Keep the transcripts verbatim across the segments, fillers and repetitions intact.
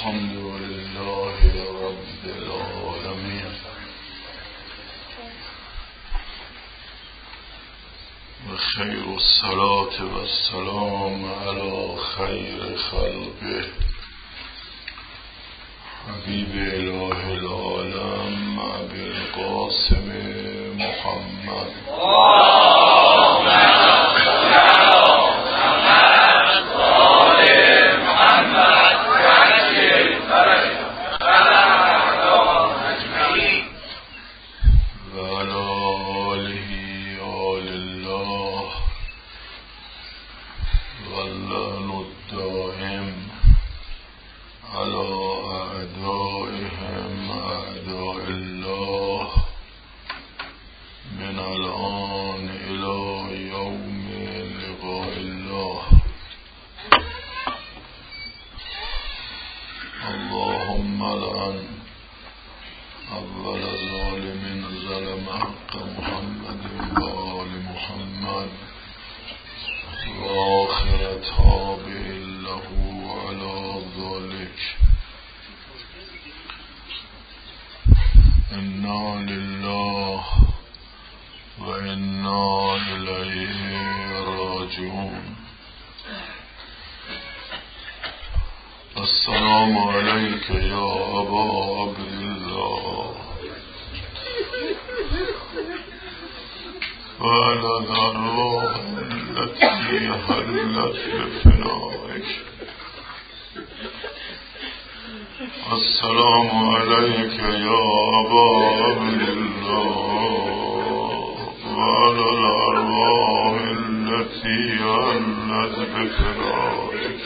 الحمد لله رب العالمين وخير الصلاة والسلام على خير خلقه حبيب إله العالم أبي القاسم محمد السلام عليك يا أبا عبد الله وعلى الأرواح التي حلت بفنائك. السلام عليك يا أبا عبد الله وعلى الأرواح التي حلت بفنائك.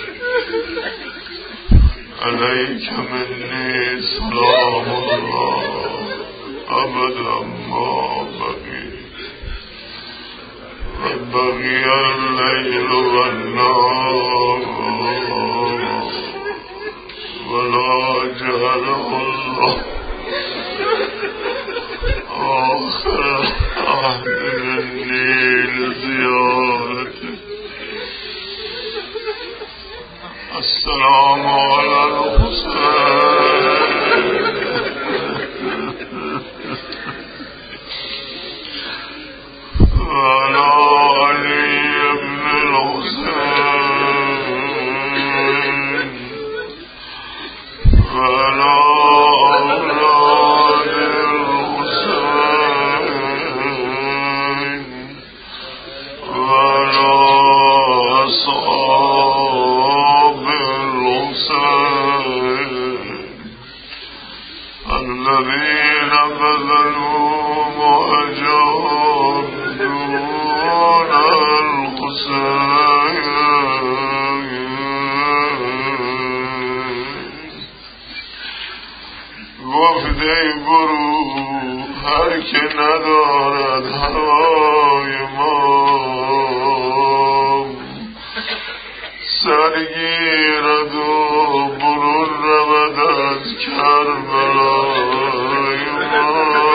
عليك مني سلام الله أبدا ما بقيت وبقي الليل والنهار ولا جعله الله آخر عهد مني لزيارته. السلام على الحسين وعلى علي بن الحسين وعلى أولاد الحسين وعلى أصحاب الذين بذلوا مهجرهم دون الحسين. گفته گروه هر که ندارد هوای ما سرگیرد و برون رود از کربلای ما.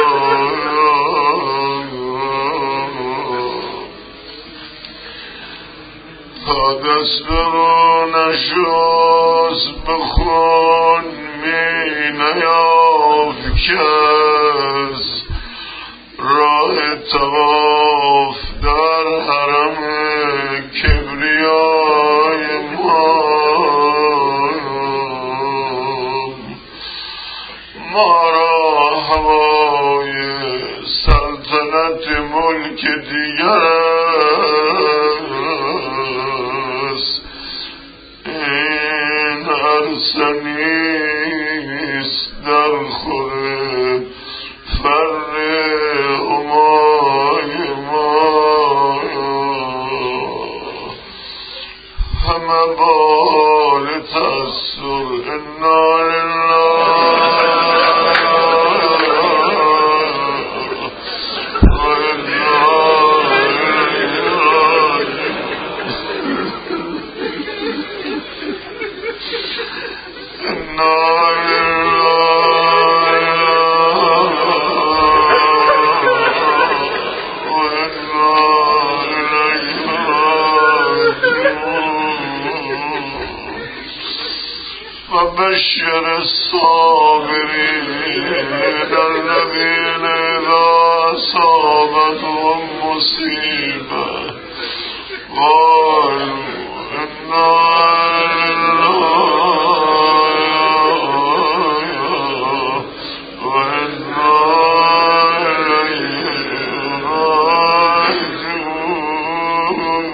تا دست رو نشست بخون می نیافت کس راه طواف در حرم کبریای ما. ما را هوای سلطنت ملک دیگر است، این عرصه نیست در خور فر همای ما. همه بال تأثر انا لله فبشر الصابرين الذين إذا أصابتهم مصيبة قالوا إنا لله وإنا إليه راجعون.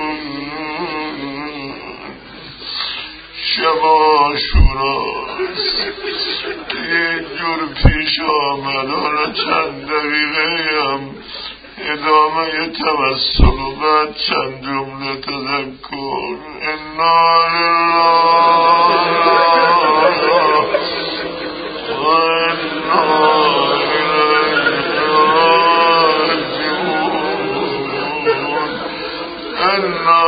شب عاشوراست، یک جور پیش آمد. حالا چند دقیقه هم ادامه توسل و بعد چند جمله تذکر. انا لله و انا الیه راجعون. انا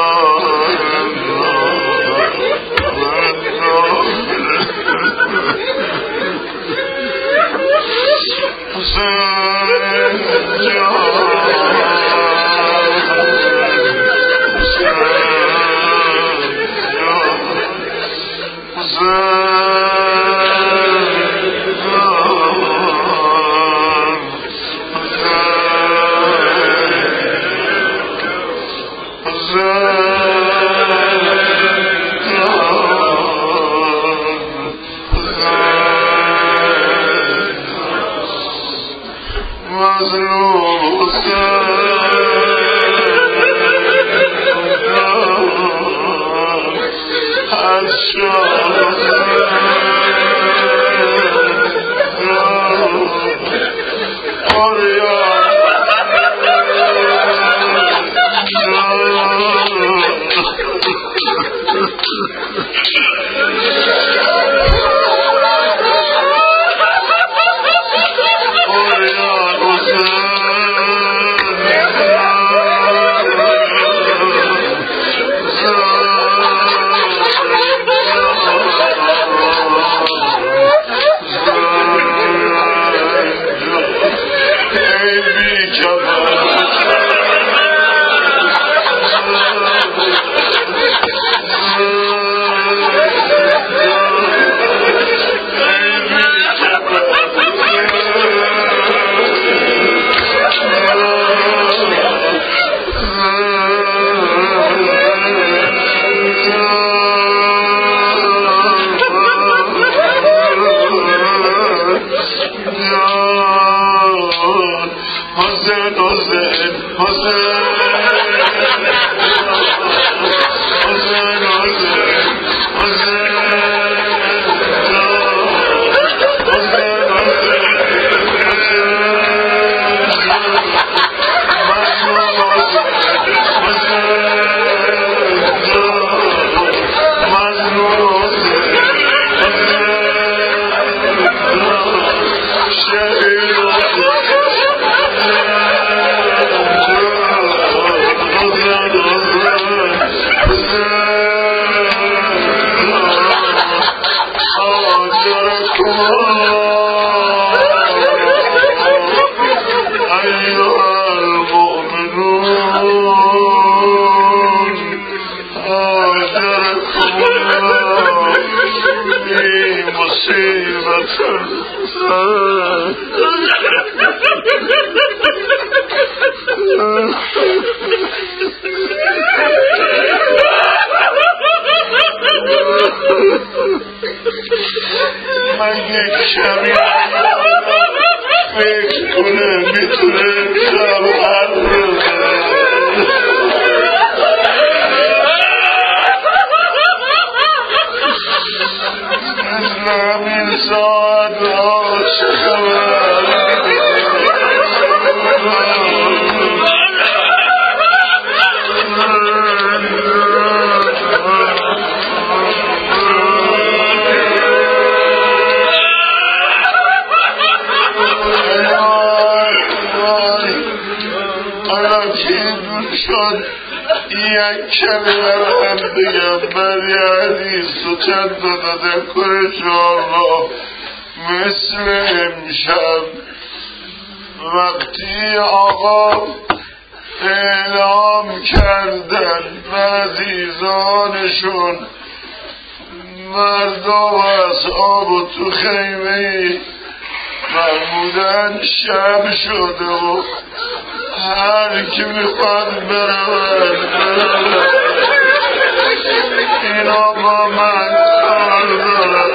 یک کلمه هم بگم برای حدیث و چند تا تذکر شما. مثل امشب وقتی آقا اعلام کردن و عزیزانشون مردا و اصحاب و تو خیمه فرمودن شب شده و هر کی میخواد برود برود اینا با من کار دارد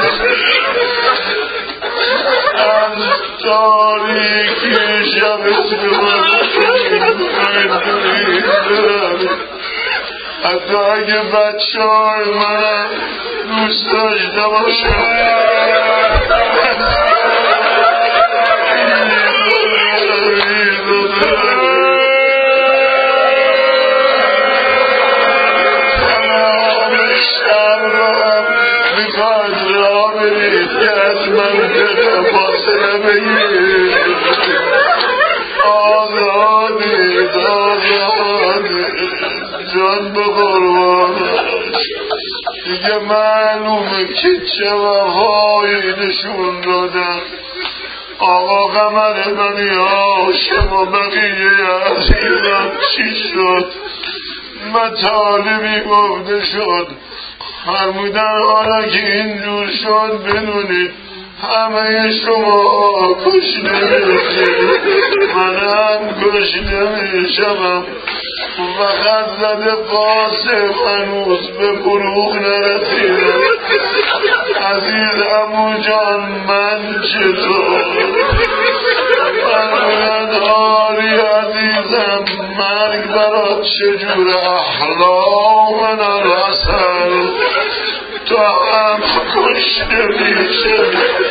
از تاریکی شب اسم من حتی اگه بچه های منم دوست داشته باشم تمام شب را میخواد را برید که از منطقه فاصله بگیر آزادید آزادید جان به قربانش دیگه معلومه که چه وفایی نشون دادن آقا قمر بنی هاشم و بقیه عزیزان چی شد مطالبی گفته شد فرمودن حالا که اینجور شد بدونید همه شما کشته میشید منم کشته میشم و خط زده قاسم هنوز به فروغ نرسیدم عزیز عمو جان من چطور فرمودن آری عزیزم مرگ برات چجور احلام من الرسل تو هم کشته میشه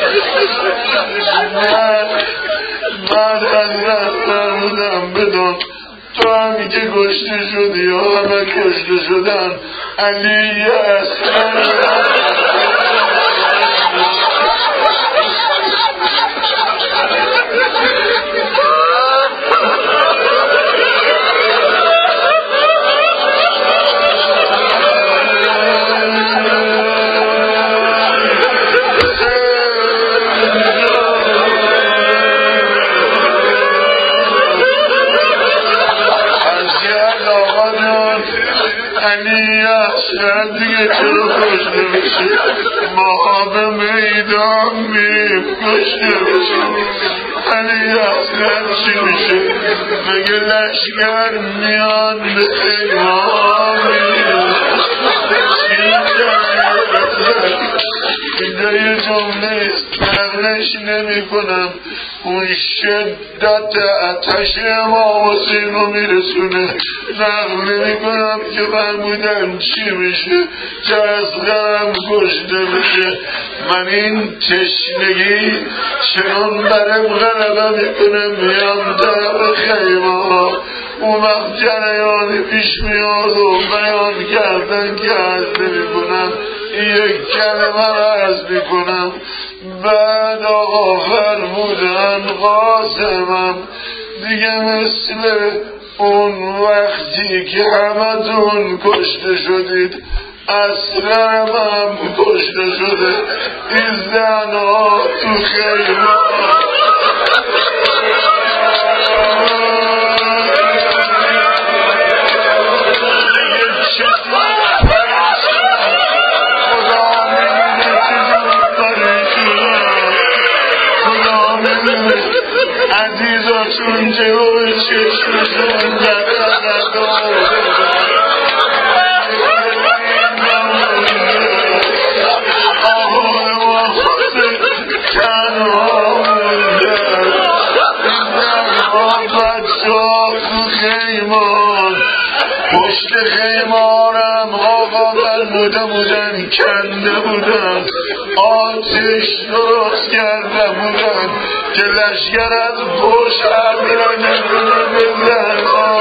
من بعد از رفتن بودم بدون تو همی که کشته شدی یا همه کشته شدن علی اصلا علی اصلا دیگه چرا کشته میشه ما به میدان میریم کشته میشه علی اصلا چی میشه مگه لشکر میان به ایمان میریم اینجا یه جمله نقلش نمی کنم اون شدت آتش امام حسین رو میرسونه نقل نمی کنم که فرمودن چی میشه چه اصغرم کشته میشه من این تشنگی چنان برم غلبه میکنه میام در خیمه ها اون وقت جریان پیش میاد و بیان کردن که عرض نمی کنم یک کلمه را عرض میکنم بعد آقا فرمودن قاسمم دیگه مثل اون وقتی که همتون کشته شدید اصلا هم کشته شده این زن ها تو خیمه عزیزاشون جلوی چشمشون دقیقه آقای واسه تنها مونده تنها بچه ها تو خیمان پشت خیمانم آقا فرموده بودن کنده بودن آتش درست کرده بودن که لشگر از پشت را نکنه بزن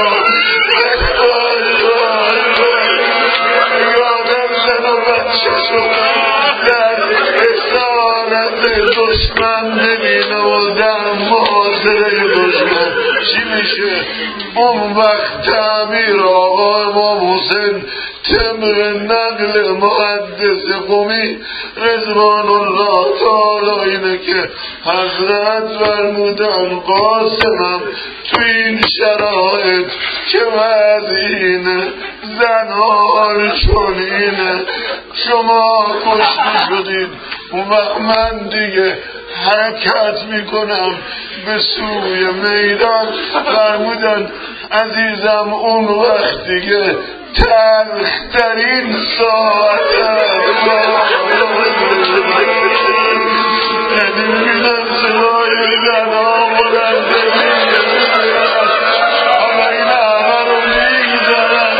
یادم زن و بچه شد در اصالت دشمن ببینه و در محاصره دشمن چی میشه اون وقت تعمیر آقا امام حسین طبق نقل محدث قمی رضوان الله تعالی اینه که حضرت فرمودن قاسمم تو این شرایط که وضعینه زنها چونینه شما کشته شدید. اون وقت من دیگه حرکت میکنم به سوی میدان. فرمودن عزیزم اون وقت دیگه تلخترین ساعت یعنی میدن سوای زنها بلنده اما این همه رو میگذارن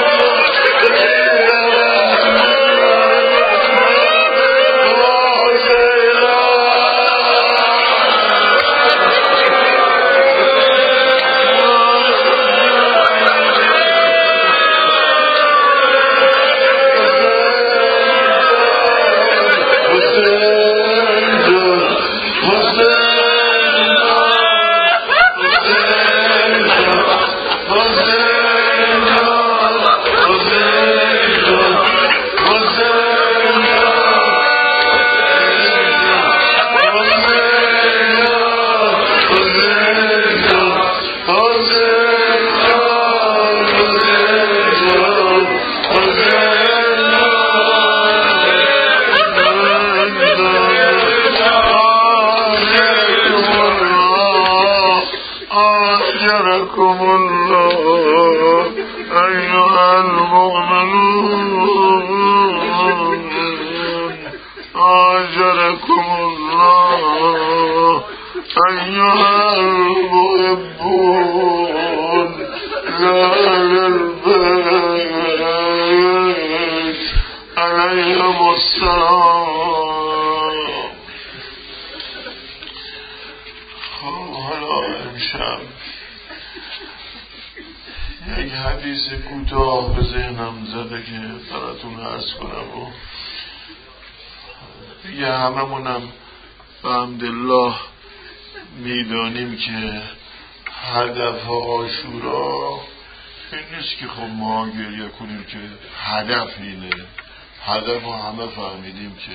هممونم بحمدالله میدانیم که هدف عاشورا این نیست که خب ما گریه کنیم که هدف اینه. هدف همه فهمیدیم که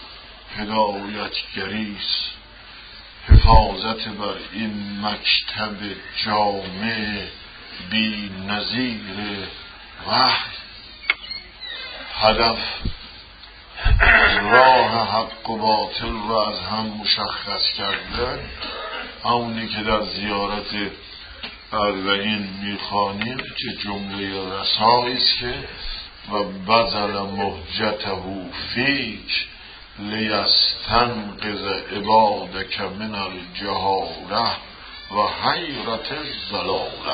هدایتگریست، حفاظت بر این مکتب جامع بی نظیر وحی. هدف راه حق و باطل را از هم مشخص کردن، همونی که در زیارت اربعین میخوانیم که جمله رسایی است که و بذل مهجته فیک لیستنقذ عبادک من الجهاله و حیرت الضلاله.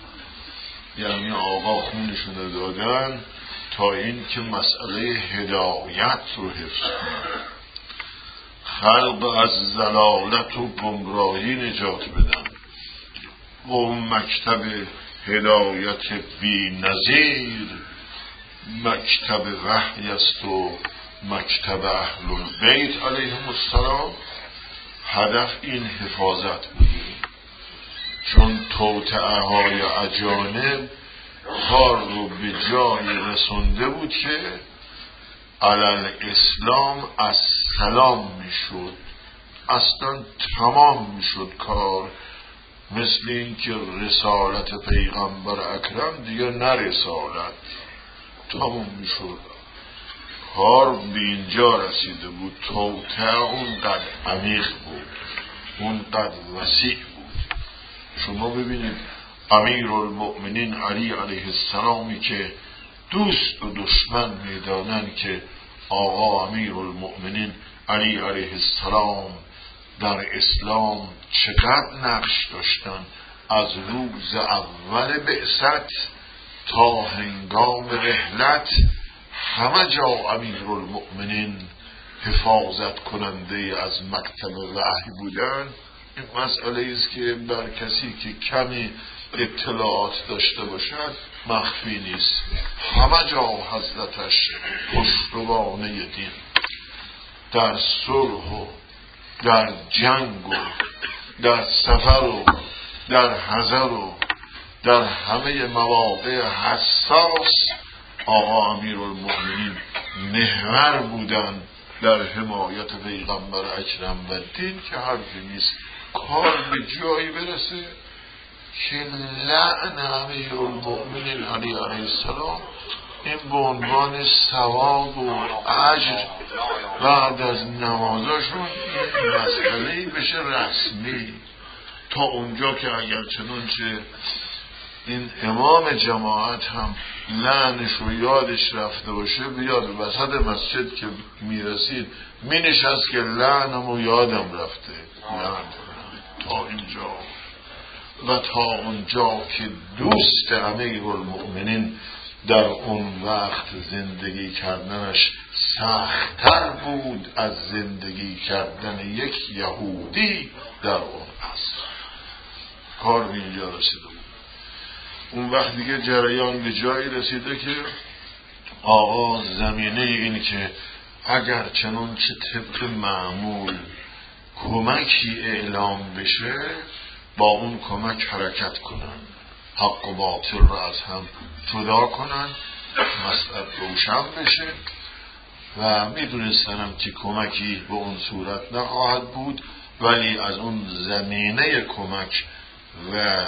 یعنی آقا خونشون دادن تا این که مسئله هدایت رو حفظ کنن، خلق از ضلالت و گمراهی نجات بدن. و اون مکتب هدایت بی نظیر مکتب وحی است و مکتب اهل البیت علیهم السلام. هدف این حفاظت بوده، چون توطئه های اجانب کار رو به جای رسونده بود که علل اسلام از سلام میشد، اصلا تمام میشد کار. مثل این که رسالت پیغمبر اکرم دیگه نه رسالت، تمام میشد کار، به اینجا رسیده بود. توطئه اونقدر عمیق بود، اونقدر وسیع بود. شما ببینید امیرالمؤمنین علی علیه السلامی که دوست و دشمن میدانند که آقا امیرالمؤمنین علی علیه السلام در اسلام چقدر نقش داشتن، از روز اول بعثت تا هنگام رحلت همه جا امیرالمؤمنین حفاظت کننده از مکتب وحی بودن. این مسئله است که بر کسی که کمی اطلاعات داشته باشد مخفی نیست. همه جا حضرتش پشتوانه دین، در صلح و در جنگ و در سفر و در حضر و در همه مواقع حساس آقا امیرالمؤمنین محور بودن در حمایت پیغمبر اکرم و دین. که حرفی نیست کار به جایی برسه که لعن امیرالمؤمنین علی علیه السلام این به عنوان ثواب و اجر بعد از نمازاشون این مسئله بشه رسمی، تا اونجا که اگر چنانچه این امام جماعت هم لعنش و یادش رفته باشه بیاد وسط مسجد که میرسید مینشست که لعنم و یادم رفته لعن تا اینجا و تا اونجا که دوست امیر المؤمنین در اون وقت زندگی کردنش سخت‌تر بود از زندگی کردن یک یهودی در اون عصر. کار به اینجا رسیده بود. اون وقت دیگه جریان به جایی رسیده که آقا زمینه این که اگر چنانچه طبق معمول کمکی اعلام بشه با اون کمک حرکت کنن، حق و باطل رو از هم جدا کنن، مسئله روشن بشه و میدونستنم که کمکی به اون صورت نخواهد بود، ولی از اون زمینه کمک و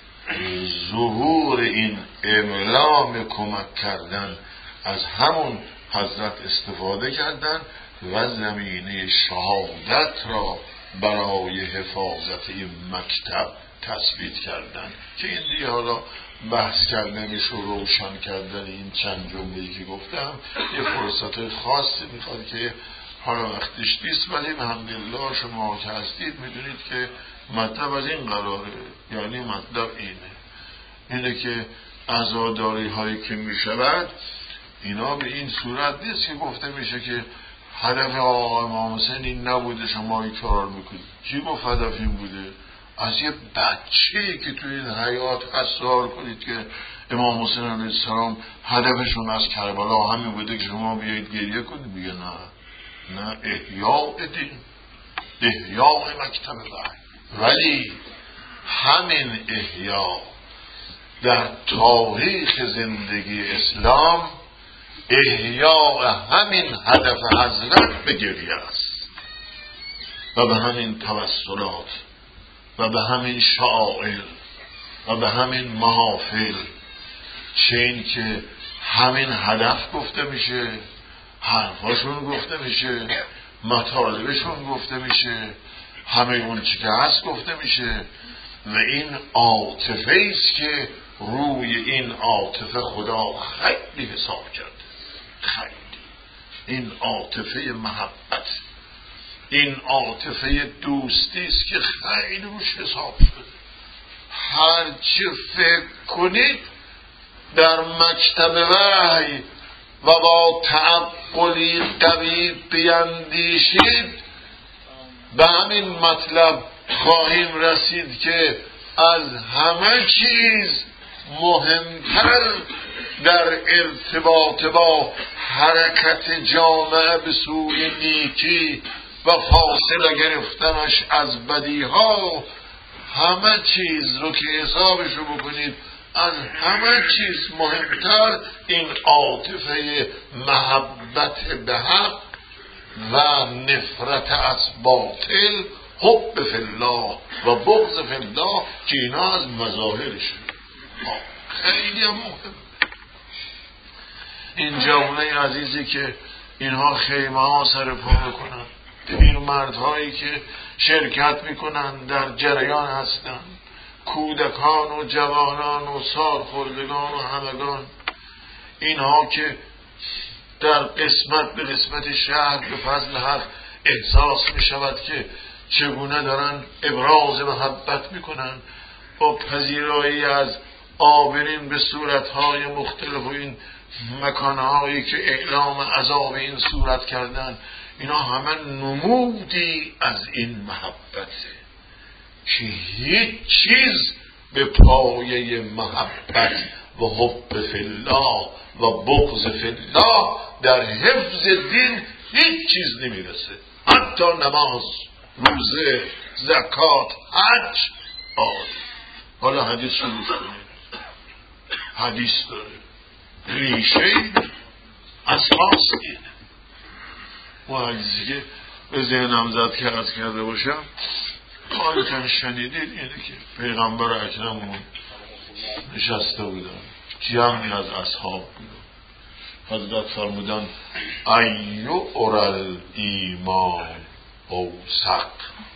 ظهور این اعلام کمک کردن از همون حضرت استفاده کردن و زمینه شهادت را برای حفاظت این مکتب تثبیت کردن که این دیگه حالا بحث کردنش و روشن کردن این چند جمله‌ای که گفتم یه فرصت خاصی میخواد که حالا وقتش نیست، ولی الحمدلله شما که هستید میدونید که مطلب از این قراره. یعنی مطلب اینه اینه که عزاداری هایی که میشود اینا به این صورت نیست که گفته میشه که هدف آقا امام حسین این نبوده شما این کار میکنید. کی گفت هدف این بوده؟ از یه بچه‌ای که توی این حیات اصرار کنید که امام حسین علیه السلام هدفشون از کربلا همین بوده که شما بیایید گریه کنید. میگه نه نه، احیاء دین، احیاء مکتب وحی. ولی همین احیاء در تاریخ زندگی اسلام احیاء همین هدف حضرت به گریه است و به همین توسلات و به همین شعائر و به همین محافل، چه این که همین هدف گفته میشه، حرفاشون گفته میشه، مطالبشون گفته میشه، همه اون چی که هست گفته میشه و این عاطفه است که روی این عاطفه خدا خیلی حساب کرده. خیلی این عاطفه محبت، این عاطفه دوستی است که خیلی روش حساب شده. هر چه فکر کنید در مکتب وحی و با تعقلی قوی بیندیشید به همین مطلب خواهیم رسید که از همه چیز مهمتر در ارتباط با حرکت جامعه به سوی نیکی و فاصله گرفتنش از بدیها، همه چیز رو که حسابشو بکنید از همه چیز مهمتر این عاطفه محبت به حق و نفرت از باطل، حب فی الله و بغض فی الله که اینا از مظاهرشه. خیلی مهم. این جوانه عزیزی که اینها خیمه ها سر پا میکنن، پیرمردهایی که شرکت میکنن در جریان هستن، کودکان و جوانان و سالخوردگان و همگان، اینها که در قسمت به قسمت شهر به فضل حق احساس میشود که چگونه دارن ابراز محبت میکنن با پذیرایی از آبرین به صورتهای مختلف و این مکانهایی که اعلام عذاب این صورت کردن، اینا همه نمودی از این محبته که هیچ چیز به پایه محبت و حب فی الله و بغض فی الله در حفظ دین هیچ چیز نمیرسه. حتی نماز، روزه، زکات، حج. آه. حالا حدیث شروع کنید. حدیث داره ریشه اساس اینه. و حدیثی که به ذهنم زد که عرض کرده باشم قاعدتاً شنیدید اینه که پیغمبر اکرممون نشسته بودن، جمعی از اصحاب بودن، حضرت فرمودن ایو اورل ایمان اوثق،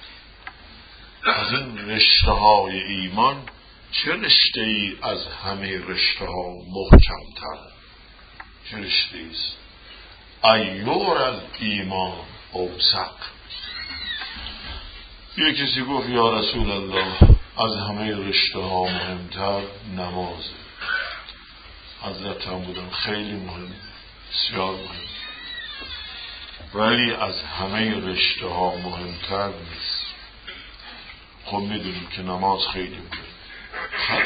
از این رشته های ایمان چه رشته ای از همه رشته ها محکم تر؟ چه رشته ایست؟ ایو اورل ایمان اوثق. یه کسی گفت یا رسول الله از همه رشته ها مهمتر نمازه. حضرت هم بودن خیلی مهم، بسیار مهم، ولی از همه رشته ها مهمتر نیست. خب میدونیم که نماز خیلی مهم،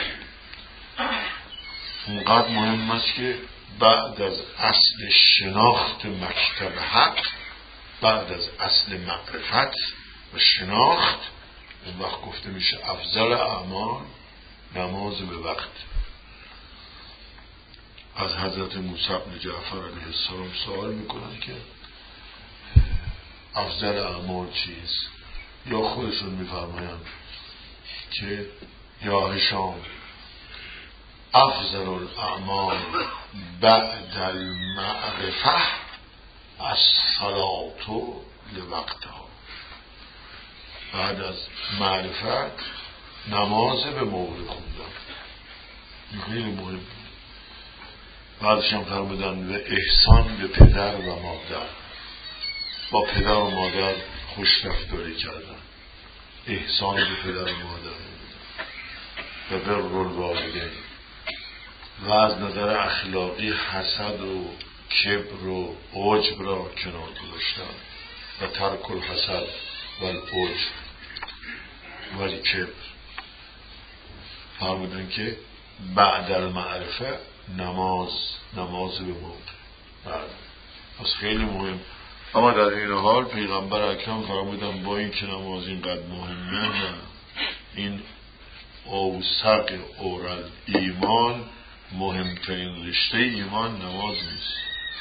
اونقدر مهم است که بعد از اصل شناخت مکتب حق، بعد از اصل معرفت و شناخت، اون وقت گفته میشه افضل اعمال نماز به وقت. از حضرت موسی بن جعفر علیه السلام سوال میکنن که افضل اعمال چیست؟ یا خودشون میفرمایند که یا هشام افضل الاعمال بعد المعرفه الصلاة لوقتها. بعد از معرفت نماز به موقع خوندن، این خیلی مهم. بعدش هم فرمودن و احسان به پدر و مادر، با پدر و مادر خوش رفتاری کردن، احسان به پدر و مادر و بر الوالدین، و از نظر اخلاقی حسد و کبر و عجب را کنار گذاشتن و ترک الحسد و العجب و الکبر. فرمودن که بعد المعرفه نماز نماز به موقع. بعد از خیلی مهم. اما در این حال پیغمبر اکرم فرمودن با این که نماز اینقدر مهمه، این اوثق اورل ایمان، مهمترین رشته ایمان نماز نیست.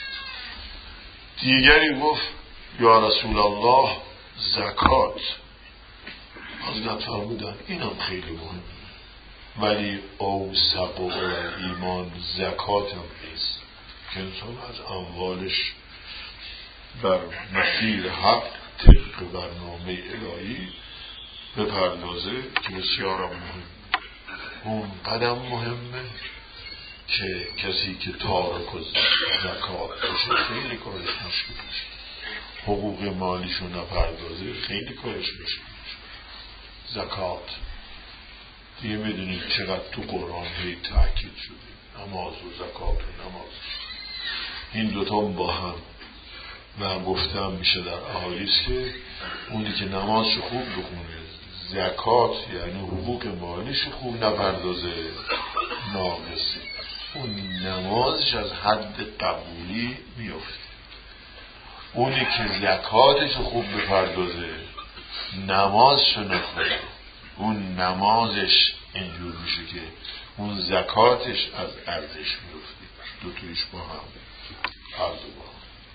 دیگری گفت یا رسول الله زکات. حضرت فرمودن اینم خیلی مهمه، ولی اوثق اورل ایمان زکات هم نیست که انسان از اموالش بر مسیر حق طبق برنامه الهی بپردازه که بسیار مهم. اون قدم مهمه که کسی که تارک و زکات باشه خیلی کارش مشکل میشه، حقوق مالیشو نپردازه خیلی کارش مشکل میشه. زکات دیگه میدونید چقدر تو قرآن هی تاکید شده، نماز و زکات و نماز، این دوتا با هم. و گفتم میشه در احادیث که اونی که نمازشو خوب بخونه، زکات یعنی حقوق مالیش خوب نپردازه، ناقصه، اون نمازش از حد قبولی میفته. اونی که زکاتشو خوب بپردازه، نمازشو نخونه، اون نمازش اینجور میشه که اون زکاتش از ارزش میفته. دو تویش با هم، هر دو با هم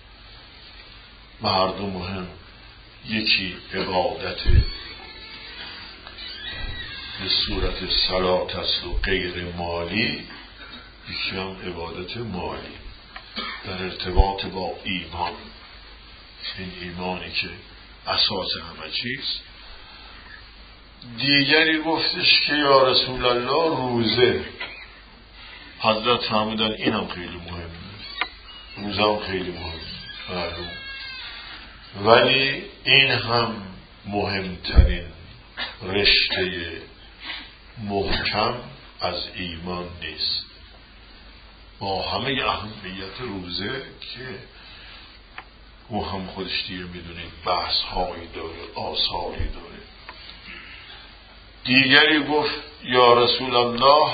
و هر دو مهم. یکی عبادت به صورت صلات است و غیر مالی، یکی هم عبادت مالی در ارتباط با ایمان، این ایمانی که اساس همه چیز. دیگری گفتش که یا رسول الله روزه. حضرت فرمودن اینم خیلی مهمه، روزه هم خیلی مهمه معلوم، ولی این هم مهمترین رشته محکم از ایمان نیست. با همه اهمیت روزه که او هم خودش دیگه میدونید بحث هایی داره، آثاری داره. دیگری گفت یا رسول الله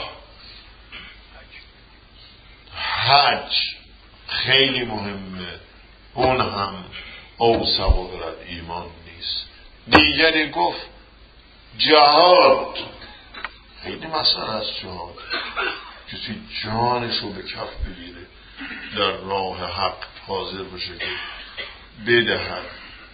حج خیلی مهمه، اون هم اوثق اورل ایمان نیست. دیگری گفت جهاد خیلی مسئله است، جهاد کسی جانشو به کف بگیره در راه حق حاضر بشه که بدهد.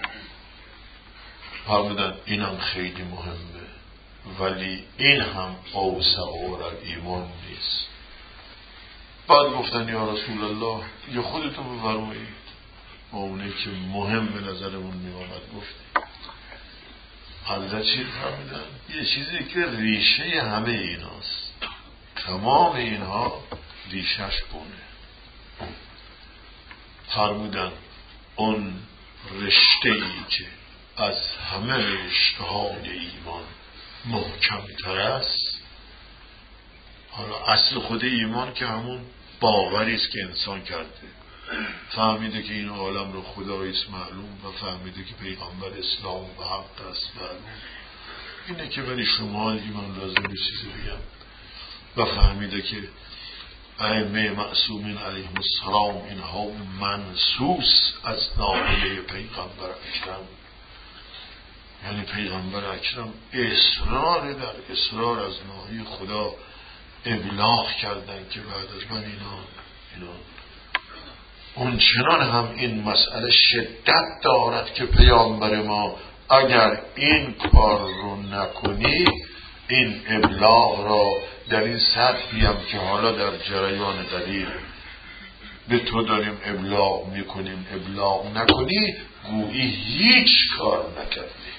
فرمودن اینم خیلی مهمه، ولی این هم اوثق اورل ایمان نیست. بعد گفتن یا رسول الله یه خودتون بفرمایید. ما اونه که مهم به نظرمون می آمد گفتیم. حضرت چی فرمودن؟ یه چیزی که ریشه همه ایناست، تمام اینها ریشش بونه. فرمودن اون رشته ای که از همه رشته های ایمان محکم تر است. حالا اصل خود ایمان که همون باوری است که انسان کرده، فهمیده که این عالم رو خدایی است معلوم و فهمیده که پیغمبر اسلام و حق است معلوم. اینه که ولی شما ایمان لازم چیزی بگم و فهمیده که ائمه معصومین علیهم السلام اینها منسوس از نامه پیغمبر اکرم، یعنی پیغمبر اکرم اصرار در اصرار از ناحیه خدا ابلاغ کردن که بعد از من اینا اینا اون چنان هم این مسئله شدت دارد که پیامبر ما اگر این کار رو نکنی، این ابلاغ را در این سطحی هم که حالا در جریان قدیر به تو داریم ابلاغ میکنیم ابلاغ نکنی، گویی هیچ کار نکردی.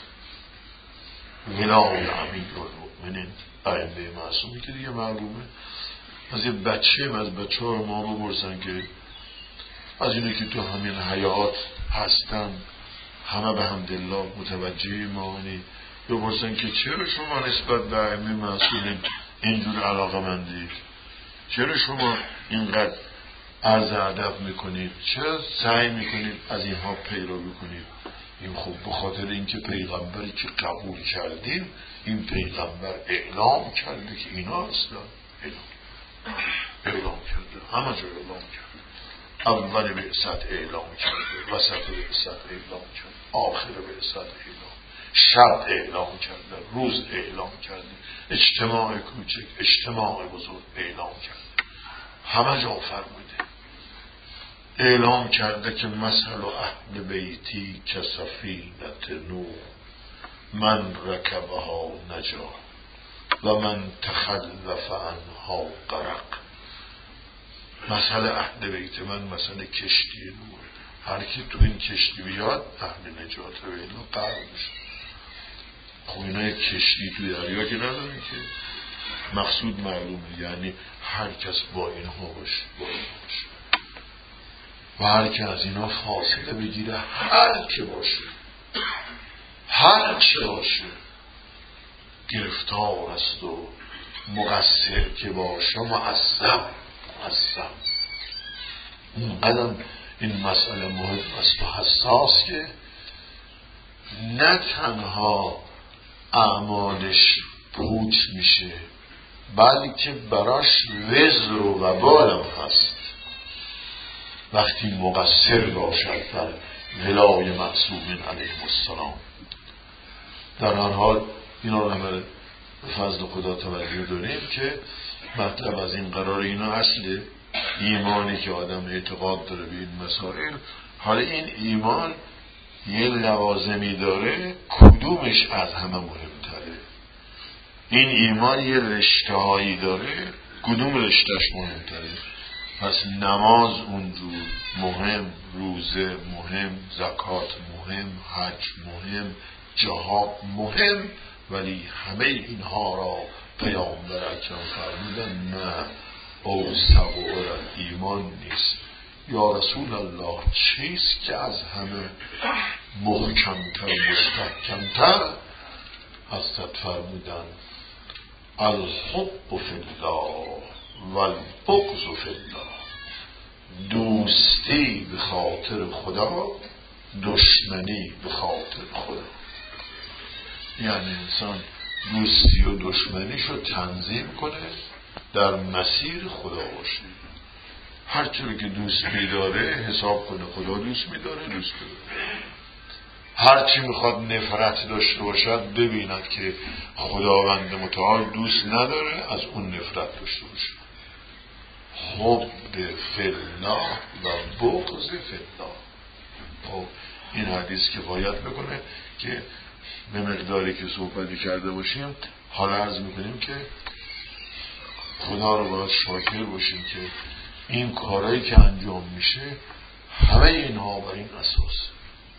ولای امیر المؤمنین ائمه معصومی که دیگه معلومه. از یه بچه از بچه ها ما بپرسن که از اینه که تو همین حیات هستن همه به حمدالله متوجه ایمانی، بپرسن که چرا شما نسبت به ائمه معصومین اینجور علاقه مندید، چرا شما اینقدر عرض ادب میکنید، چرا سعی میکنید از اینها پیروی کنید؟ این خب به خاطر اینکه پیغمبری که قبول کردیم، این پیغمبر اعلام کرده که اینا هستن. اعلام اعلام کرده، همه جا اعلام کرده. اول بعثت اعلام کرده، وسط بعثت اعلام کرده، آخر بعثت اعلام، شب اعلام کرده، روز اعلام کرده، اجتماع کوچک اجتماع بزرگ اعلام کرده، همه جا فرموده. اعلام کرده که مثل اهل بیتی که سفینة نوح من رکبها نجا و من تخلف عنها غرق. مثل اهل بیت من مثل کشتی نوح، هر کی تو این کشتی بیاد اهل نجات و اینا غرق میشه. خب اینا کشتی تو دریا که نداره که مقصود معلومه، یعنی هر کس با اینها باشه با این باشه و هر که از اینا فاصله بگیره، هر که باشه هر چه باشه گرفتار است و مقصر که باشه معصم معصم. اینقدر این مسئله مهم است و حساس که نه تنها اعمالش پوچ میشه بلکه براش وزر و وبالم هست وقتی مقصر باشد در ولای معصومین علیهم السلام. در هر حال اینا رو همه به فضل خدا توجه داریم که مطلب از این قرار اینا اصل ایمانی که آدم اعتقاد داره به این مسائل. حالا این ایمان یه لوازمی داره، کدومش از همه مهمتره؟ این ایمان یه رشته هایی داره، کدوم رشتهش مهمتره؟ پس نماز اونجور مهم، روزه مهم، زکات مهم، حج مهم، جهاد مهم، ولی همه اینها را پیامبر اکرم فرمودن نه او سبور ایمان نیست. یا رسول الله چیست که از همه محکمتر مستحکمتر؟ حضرت فرمودن الحب فی الله والبغض فی الله. دوستی به خاطر خدا، دشمنی به خاطر خدا. یعنی انسان دوستی و دشمنیشو تنظیم کنه در مسیر خدا باشه. هر چیزی که دوست می‌داره حساب کنه خدا دوست می‌داره دوست داره. هر چی میخواد نفرت داشته باشد ببیند که خداوند متعال دوست نداره، از اون نفرت داشته باشه. حب فی الله و بغض فی الله. خب این حدیث کفایت میکنه که به مقداری که صحبتی کرده باشیم حالا عرض میکنیم که خدا رو باید شاکر باشیم که این کارهایی که انجام میشه همه اینها بر این اساس.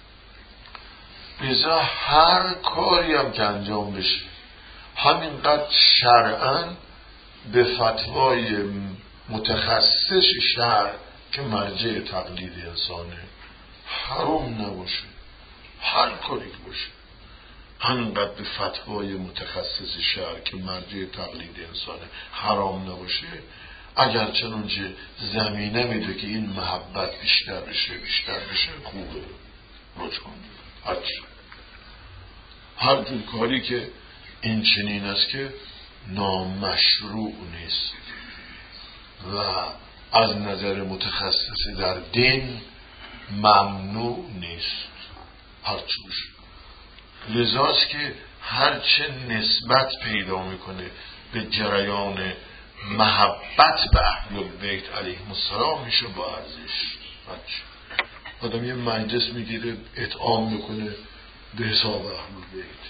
لذا هر کاری هم که انجام بشه همینقدر شرعاً به فتوای متخصص شرع که مرجع تقلید انسانه حرام نباشه. هر کاری که باشه همینقدر به فتوای متخصص شرع که مرجع تقلید انسانه حرام نباشه، اگر چنانچه زمینه میده که این محبت بیشتر بشه بیشتر بشه خوبه، لطفاً هرچی هر جور کاری که این چنین است که نامشروع نیست و از نظر متخصص در دین ممنوع نیست، هرچی باشه. لذاست که هرچه نسبت پیدا میکنه به جریان محبت به اهل بیت علیهم السلام میشه با ارزش. آدم یه مجلس میگیره اطعام میکنه به حساب اهل بیت،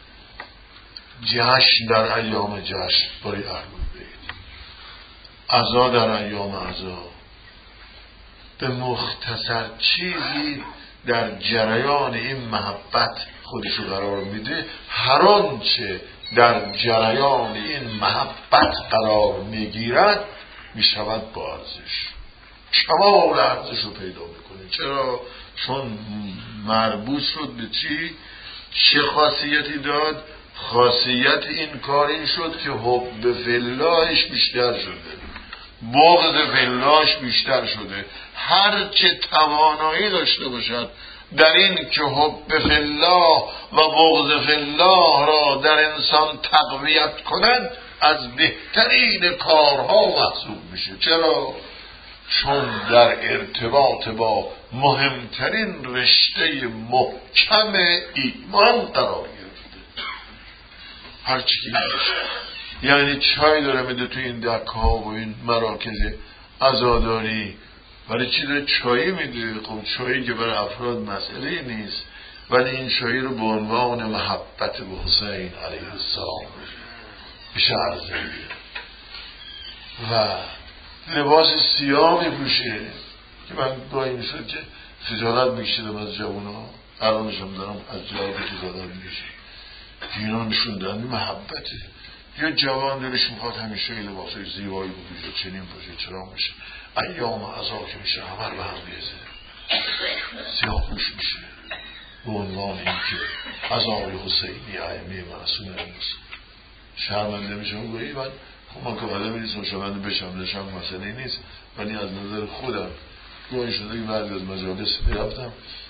جشن در ایام جشن برای اهل بیت، عزا در ایام عزا، به مختصر چیزی در جریان این محبت خودشو قرار میده. هر آنچه در جریان این محبت قرار میگیرد میشود با ارزش، کمال ارزش رو پیدا میکنه. چرا؟ چون مربوط شد به چی؟ چه خاصیتی داد؟ خاصیت این کار این شد که حب فلهش بیشتر شده، بغض فلهش بیشتر شده. هر چه توانایی داشته باشد در این که حب فلاه و بغض فلاه را در انسان تقویت کنند از بهترین کارها محسوب میشه. چرا؟ چون در ارتباط با مهمترین رشته محکم ایمان قرار گرفته. هر چی که یعنی چای داره میده تو این دکه ها و این مراکز عزاداری، برای چی داره چایی میده؟ خب چایی که برای افراد مسئله نیست، ولی این چایی رو به عنوان محبت به حسین علیه السلام بشه عرضه میده و لباس سیاه میپوشه که من گاهی میشد که خجالت میکشیدم از جوونا، الانشم دارم از جواب خجالت میکشید که اینا نشون دارن محبته. یا جوان دلش میخواد همیشه لباسای زیبایی بپوشه، چنین پوشه، چرا میشه ایام عزا که میشه همه به هم بیزه سیاه پوش میشه به عنوان این که عزای حسینی ائمه معصوم امروز شرمنده میشه. اون گویی من خب من که آدمی نیستم شرمنده بشم نشم مسئله نیست، ولی از نظر خودم گویی شده که بعد از مجالس میرفتم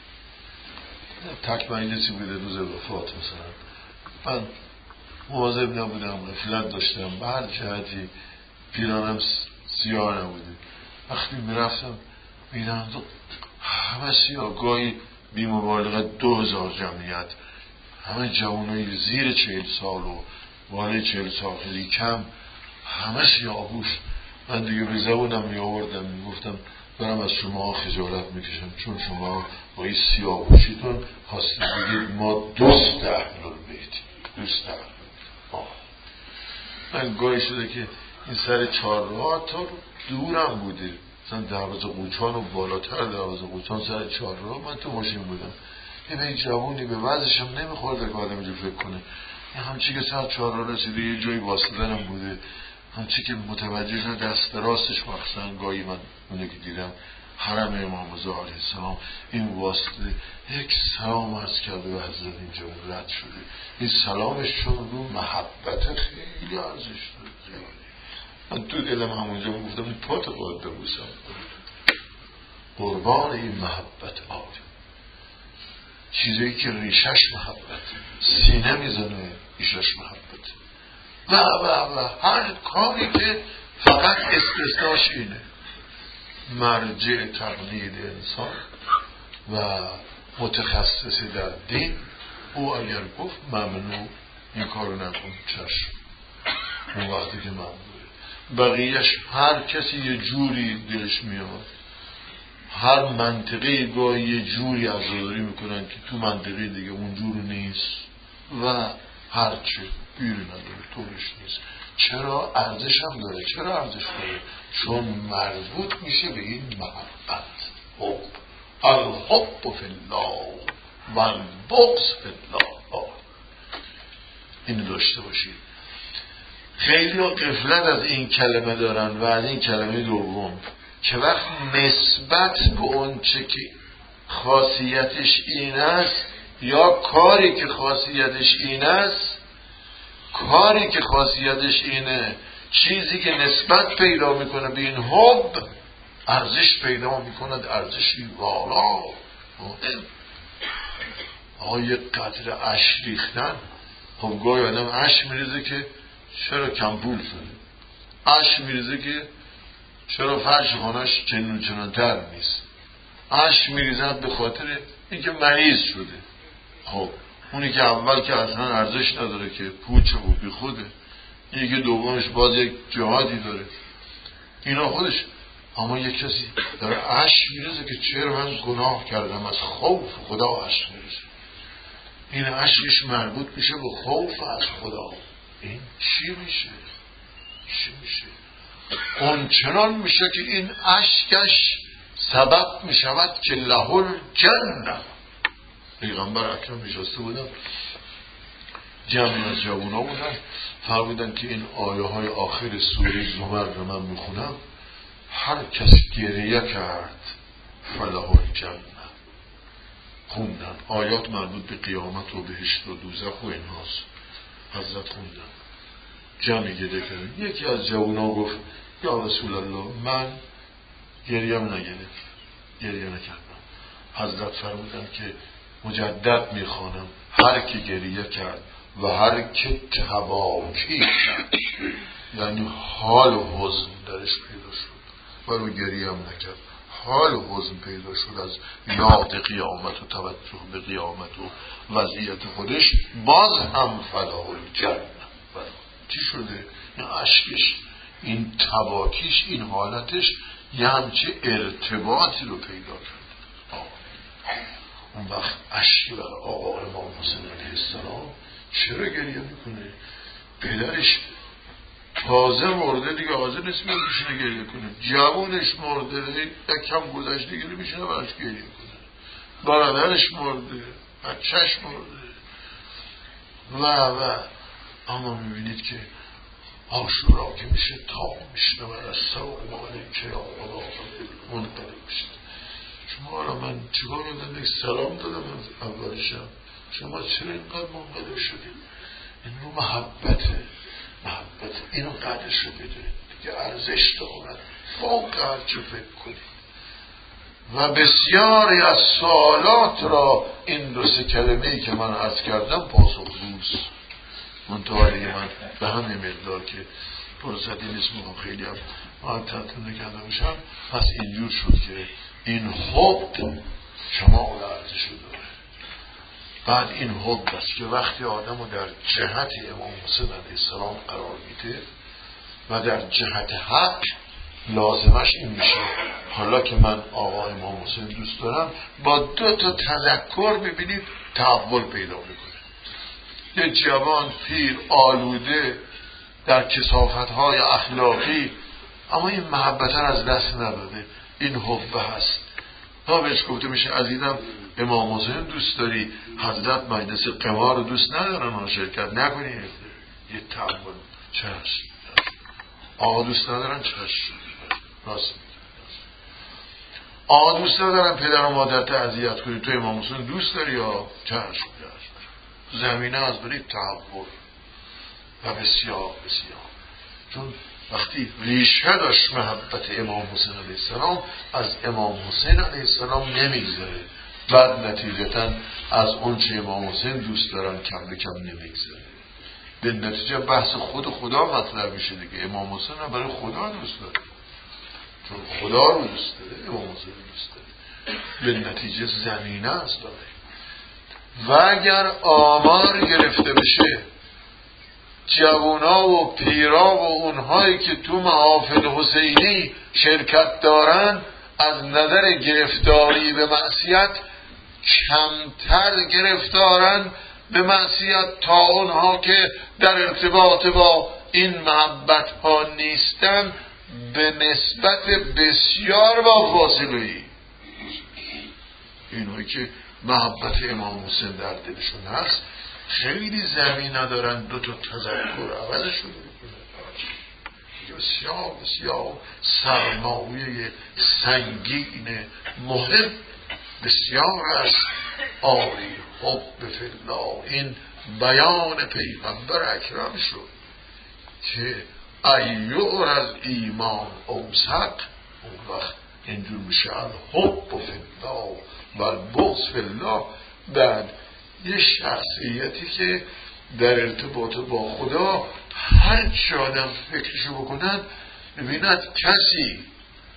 تک مجلسی بوده روز وفات مثلا، من مواظب نبودم، غفلت داشتم، به هر جهتی پیرانم سیاه نبوده. وقتی میرفتم میدم همه سیاه، گاهی بی مبالغه دو هزار جمعیت، همه جوانای زیر چهل سال و بالای چهل سال خیلی کم، همه سیاه پوش. من دیگه به زبونم می آوردم میگفتم برم از شما خجالت میکشم، چون شما با این سیاه پوشیتون خواستید بگید ما دوست اهل بیت، دوست اهل. من گاهی شده که این سر چهارراه تا دورم بوده، مثلا دروازه قوچان و بالاتر دروازه قوچان سر چهارراه من تو ماشین بودم، یه به جوونی به وضعشم نمیخورده که آدم جو فکر کنه، یه همچی که سر چهارراه رسیده یه جایی واسطدنم بوده، همچی که متوجه شد دست راستش مخصوصا گاهی من اونه که دیدم حرم امام رضا علیه السلام این واسطه یک سلام عرض کرده به حضرت اینجا رد شده. این سلامش چون رو محبت خیلی ارزش داره. من تو دلم همونجا گفتم پات باید ببوسم، قربان این محبت آد، چیزایی که ریشش محبت سینه میزنه ریشش محبت و و و هر کاری که فقط استثناش اینه مرجع تقلید انسان و متخصصی در دین، او اگر گفت ممنوع این کارو نکن چشم، اون وقتی که ممنوعه. بقیهش هر کسی یه جوری دلش میاد، هر منطقه گاهی یه جوری عزاداری میکنن که تو منطقه دیگه اون جور نیست و هرچه بیری نداره طورش نیست. چرا؟ ارزش هم داره. چرا ارزش داره؟ چون مربوط میشه به این محبت. حب، الحب فی الله و البغض فی الله. اینو داشته باشید. خیلی ها غفلت از این کلمه دارن و از این کلمه دوم که وقت نسبت به اون چه که خاصیتش این است یا کاری که خاصیتش این است، کاری که خاصیتش اینه، چیزی که نسبت پیدا میکنه به این حب ارزش پیدا میکند، ارزشی والا. آقا یک قطره اش ریختن، خب گاهی آدم اش میریزه که چرا کمپول شده، اش میریزه که چرا فرش خانهش چنون چنان تر نیست، اش میریزد به خاطر اینکه مریض شده. خب اونی که اول که اصلا ارزش نداره که پوچه و بی خوده، اینی که دومش باز یک جهادی داره، اینا خودش. اما یک کسی داره اش میریزه که چرا من گناه کردم، از خوف خدا اش میریزه. این اشکش مربوط میشه به خوف از خدا. این چی میشه؟ چی میشه؟ اون چنان میشه که این اشکش سبب میشود که لهل جنه. پیغمبر اکرم نشسته بودن، جمعی از جوونا بودن، فرمودن که این آیه های آخر سوره زمر رو من میخونم، هر کس گریه کرد فلهل جنه. خوندن آیات مربوط به قیامت و بهشت و دوزخ و اینهاست. حضرت خوندن، جمعی گریه کردن. یکی از جوونا گفت یا رسول الله من گریم نگرفت، گریه نکردم. حضرت فرمودن که مجدد میخوانم هر کی گریه کرد و هر کی تباکی کرد، یعنی حال و حزن درش پیدا شد و رو گریه هم نکرد، حال و حزن پیدا شد از یاد قیامت و توجه به قیامت و وضعیت خودش، باز هم فلاح الجنه. چی شده؟ این عشقش، این تباکیش، این حالتش یه همچه ارتباطی رو پیدا کرد. اون وقت عشقی بر آقا امام حسین علیه السلام چرا گریه میکنه؟ پدرش تازه مرده دیگه، حاضر نیست میاد بشینه گریه کنه. جوونش مرده، یک کم گذشته دیگه میشینه براش گریه کنه. برادرش مرده، بچهش مرده و و اما میبینید که عاشورا که میشه تا میشنه و از سلام علیکم یا خدا منقلب میشه. شما را من چیکار دادم؟ یک سلام دادم از اولشم، شما چرا اینقدر منقلب شدید؟ این رو محبته، محبت اینو قدرش رو بده دیگه، ارزش دارد فوق هر چه فکر کنید. و بسیاری از سوالات را این دو سه کلمه‌ای که من عرض کردم پاسخگوست. منتوالی من به همین مقدار که فرصتی نیست میخوام خیلی هم معطلتون نکرده باشم. پس اینجور شد که این حب شما ارزش رو داره. بعد این حب است که وقتی آدم رو در جهت امام حسین علیه السلام قرار میده و در جهت حق، لازمش این میشه حالا که من آقا امام حسین دوست دارم، با دو تا تذکر ببینید تحول پیدا میکنه. یه جوان پیر آلوده در کثافت‌های اخلاقی، اما این محبت از دست نداده، این حب هست. ها بهش گفته میشه عزیزم امام حسین دوست داری، حضرت مجلس قمار رو دوست ندارن و شرکت نکنی. یه تحول. چشم. آقا دوست ندارن؟ چشم. راست. آقا دوست ندارن پدر و مادرت اذیت کنی، تو امام حسین دوست داری یا چشم. زمینه از برای تحول و بسیار بسیار، چون وقتی ریشه داشت محبت امام حسین علیه السلام، از امام حسین علیه السلام نمیگذره، بعد نتیجتا از اون چه امام حسین دوست دارن کم به کم نمیگذره. به نتیجه بحث خود خدا مطلب میشه دیگه. امام حسین رو برای خدا دوست داره، چون خدا رو دوست داره امام حسین رو دوست داره. به نتیجه زمینه است داره. و اگر آمار گرفته بشه جوونا و پیرا و اونهایی که تو محافل حسینی شرکت دارن از نظر گرفتاری به معصیت کمتر گرفتارن به معصیت تا اونها که در ارتباط با این محبت ها نیستن به نسبت بسیار با فاصله‌ای. اینهایی که محبت امام حسین در دلشون هست خیلی زمین ندارن دو تا تذکر عوضشون بکنه. بسیار بسیار سرمایه سنگین مهم بسیار است. آری حب فی‌الله این بیان پیغمبر اکرم شد که ایور از ایمان اوثق، اون وقت اینجور میشه الحب فی‌الله و البغض فی‌الله. بعد یه شخصیتی که در ارتباط با خدا هر چه آدم فکرشو بکنن ببیند کسی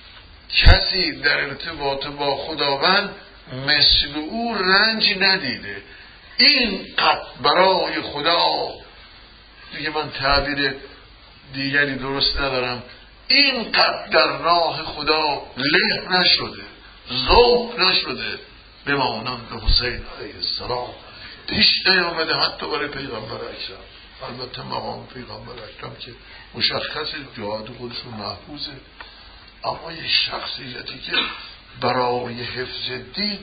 کسی در ارتباط با خداوند مثل او رنج ندیده. اینقدر برای خدا، دیگه من تعبیر دیگری درست ندارم، اینقدر در راه خدا له نشده، ذوق نشده بمانند حسین علیه السلام پیش نیامده حتی برای پیغمبر اکرم. البته مقام پیغمبر اکرم که مشخص جهاد خودشون محفوظه، اما یه شخصیتی که برای حفظ دین،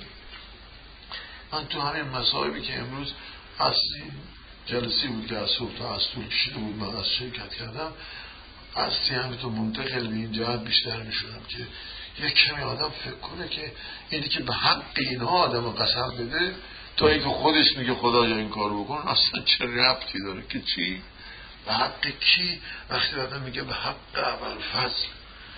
من تو همین مصائبی که امروز اصلی جلسی بود که از صبح تا از طول کشیده بود من از شرکت کردم، اصلی همین تو منتقل به این جهت بیشتر می شدم که یک کمی آدم فکر کنه که اینی که به حق اینها آدم قسم بده تا اینکه خودش میگه خدایا این کار بکن، اصلا چه ربطی داره که چی؟ به حق کی؟ وقتی آدم میگه به حق ابوالفضل،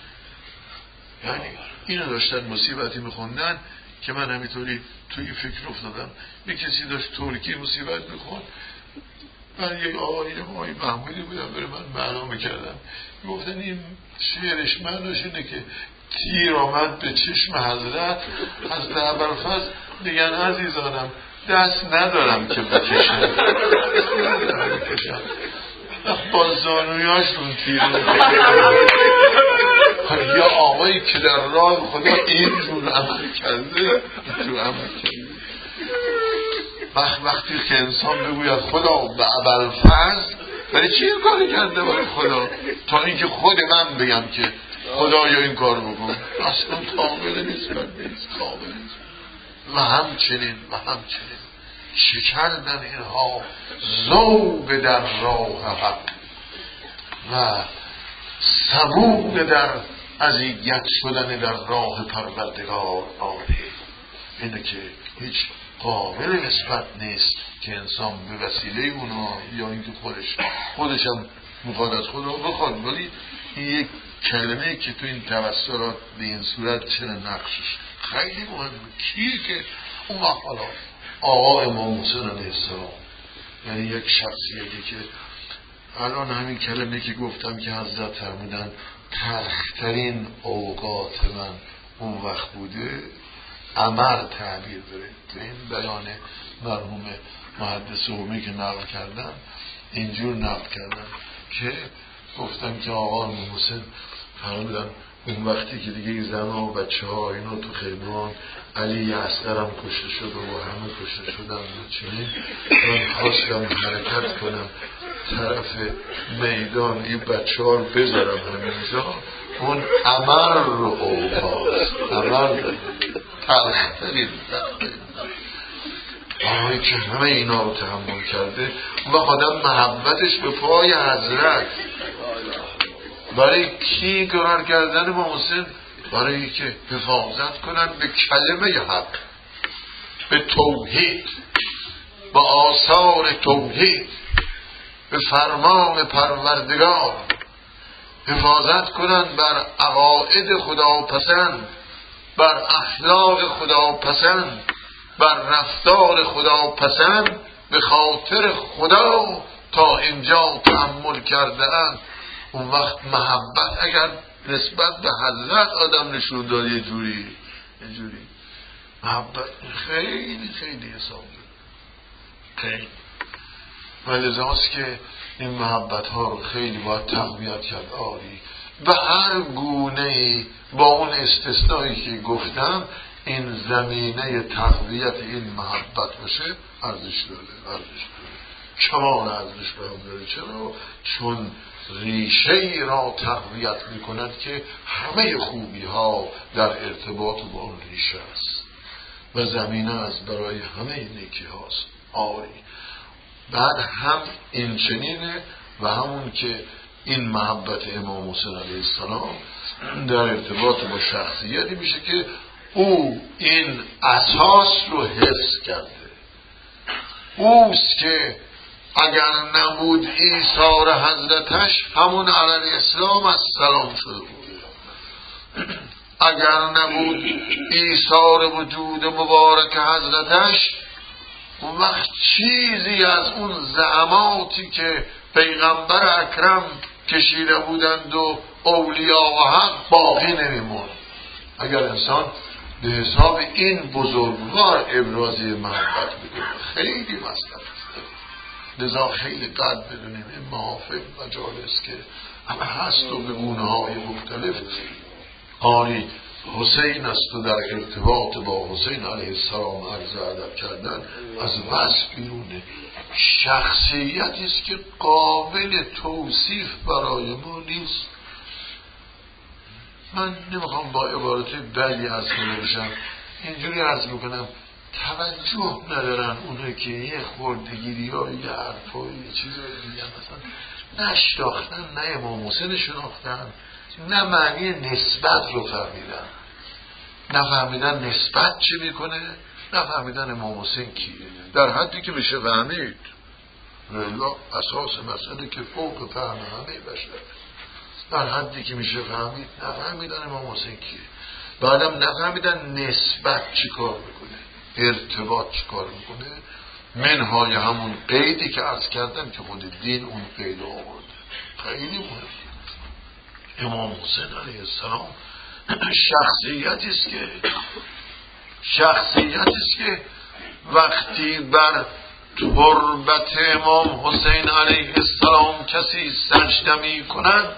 یعنی اینو داشتن مصیبتی میخوندن که من همینطوری توی فکر افتادم. یه کسی داشت ترکی مصیبت میخوند، من یک آقایی آقای محمودی بودم برای من معلوم میکردم، میگفتن این شعرش معناش اینه که تیر آمد به چشم حضرت حضرت ابوالفضل میگن عزیزانم دست ندارم که بکشم با زانویاشون تیر یا آقایی که در راه خدا اینجور عمل کرده اینجور عمل کرده. وقت وقتی که انسان بگوید خدا به ابوالفضل برای چی این کاری کرده برای خدا، تا اینکه خود من بگم که خدا یا این کار بکن، اصلا قابل نیست، نیست قابل نیست. و همچنین و همچنین شکردن اینها ذوق در راه حق و سبوق در اذیت شدن در راه پروردگار آره، اینه که هیچ قابل نسبت نیست که انسان به وسیله اونا یا اینکه خودش خودش هم میخواد از خدا بخواد. ولی این یک کلمه که تو این توسلات به این صورت چه نقشش خیلی مهمه. کیه که اون وقت حالا آقا امام حسین علیه السلام، یعنی یک شخصیتی که الان همین کلمه که گفتم که حضرت فرمودن تلخترین اوقات من اون وقت بوده، عمر تعبیر داره. تو این بیان مرحوم محدث قمی که نقل کردن اینجور نقل کردن که گفتن که آقا امام حسین فرمودن اون وقتی که دیگه زن و بچه ها اینا تو خیبان علی اصغرم کشته شد و همه کشته شدن و چنین من خواستم حرکت کنم طرف میدان این بچه ها رو بذارم همینجا، اون عمر رو اوقاست عمر تلخترین آقایی که همه اینا رو تحمل کرده و آدم محبتش به پای حضرت. برای کی کار کردن با حسین؟ برای که حفاظت کنن به کلمه حق، به توحید، به آثار توحید، به فرمان پروردگار، حفاظت کنن بر عقاید خدا پسند، بر اخلاق خدا پسند، بر رفتار خدا پسند، به خاطر خدا تا اینجا تحمل کردن. اون وقت محبت اگر نسبت به حضرت آدم نشون داد یه جوری یه جوری محبت خیلی خیلی حساب خیلی ولذاست که این محبت ها رو خیلی باید تقویت کرد. آری به هر گونه با اون استثنایی که گفتم این زمینه تقویت این محبت باشه ارزش داره ارزش داره کمال ارزش برام داره. چرا؟ چون ریشه ای را تقویت میکند که همه خوبی ها در ارتباط با اون ریشه است و زمینه از برای همه نیکی هاست. آری بعد هم این چنینه و همون که این محبت امام حسین علیه السلام در ارتباط با شخصیتی میشه که او این اساس رو حفظ کرده. اوست که اگر نبود ایثار حضرتش همون علیه السلام از سلام شده بود. اگر نبود ایثار وجود مبارک حضرتش اون وقت چیزی از اون زحماتی که پیغمبر اکرم کشیده بودند و اولیاء و حق باقی نمیموند. اگر انسان به حساب این بزرگوار ابرازی محبت بکنه خیلی مصرف است. لذا خیلی قدر بدونیم این محافل مجالس که همه هست و به گونه های مختلف آری حسین است و در ارتباط با حسین علیه السلام عرض ادب کردن از وصف بیرونه. شخصیتی است که قابل توصیف برای ما نیست. من نمیخوام با عبارت بلی از باشم، اینجوری عرض میکنم توجه ندارن اونه که یه خوردگیری ها یه حرفا یه چیزایی دیگه مثلا نشناختن، نه امام حسین شناختن، نه معنی نسبت رو فهمیدن، نفهمیدن نسبت چی میکنه، نفهمیدن امام حسین کیه در حدی که میشه فهمید. والله اساس مسئله که فوق فهم همه بشر در حدی که میشه فهمید نفهمیدن امام حسین کیه، بعدم نفهمیدن نسبت چی کار میکنه، ارتباط چی کار میکنه، منهای همون قیدی که عرض کردم که خود دین اون قید آورده. خیلی مهم. امام حسین علیه السلام شخصیتی است که شخصیتی است که وقتی بر تربت امام حسین علیه السلام کسی سجده می کند،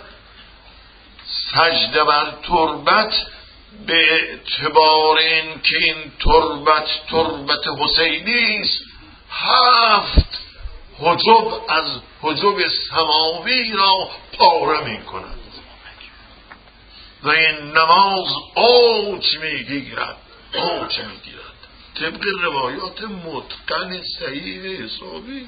سجده بر تربت به اعتبار این که این تربت تربت حسینی است هفت حجب از حجب سماوی را پاره می کند و این نماز اوج می گیرد اوج می گیرد طبق روایات متقن صحیح حسابی.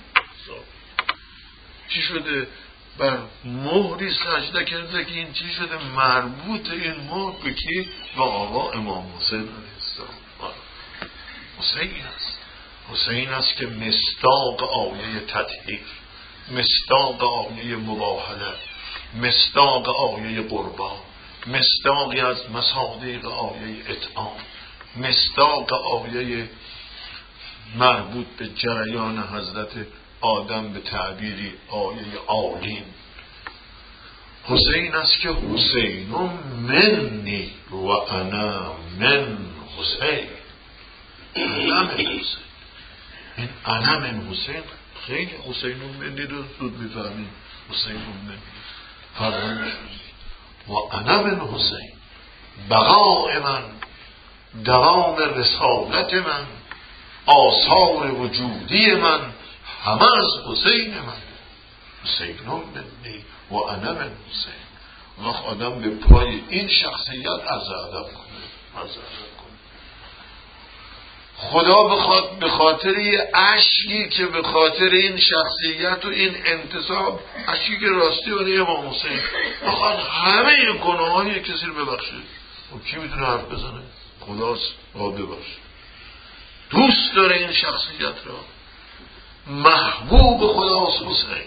چی شده؟ بر مهری سجده کرده که این چی شده؟ مربوط این مهر به کی؟ به آقا امام حسین علیه السلام. حسین است حسین است که مصداق آیه تطهیر، مصداق آیه مباهله، مصداق آیه قربان، مصداقی از مصادیق آیه اطعام، مصداق آیه مربوط به جریان حضرت آدم به تعبیری آیه آلین. حسین است که حسین منی و انا من حسین. انا من حسین، این انا من حسین خیلی حسین منی رو زود میفهمیم. حسین منی فرمانش و انا من حسین، بقاء من، دوام رسالت من، آثار وجودی من همه از حسین من. حسین منی و انا من حسین. وقت آدم به پای این شخصیت عرض ادب کنه، عرض ادب کنه. خدا بخواد به خاطر یه عشقی که به خاطر این شخصیت و این انتصاب، عشقی که راستی برای امام حسین بخواد همه گناه های کسی رو ببخشه، و کی میتونه حرف بزنه؟ خداست با ببخشه. دوست داره این شخصیت را، محبوب خداست حسین،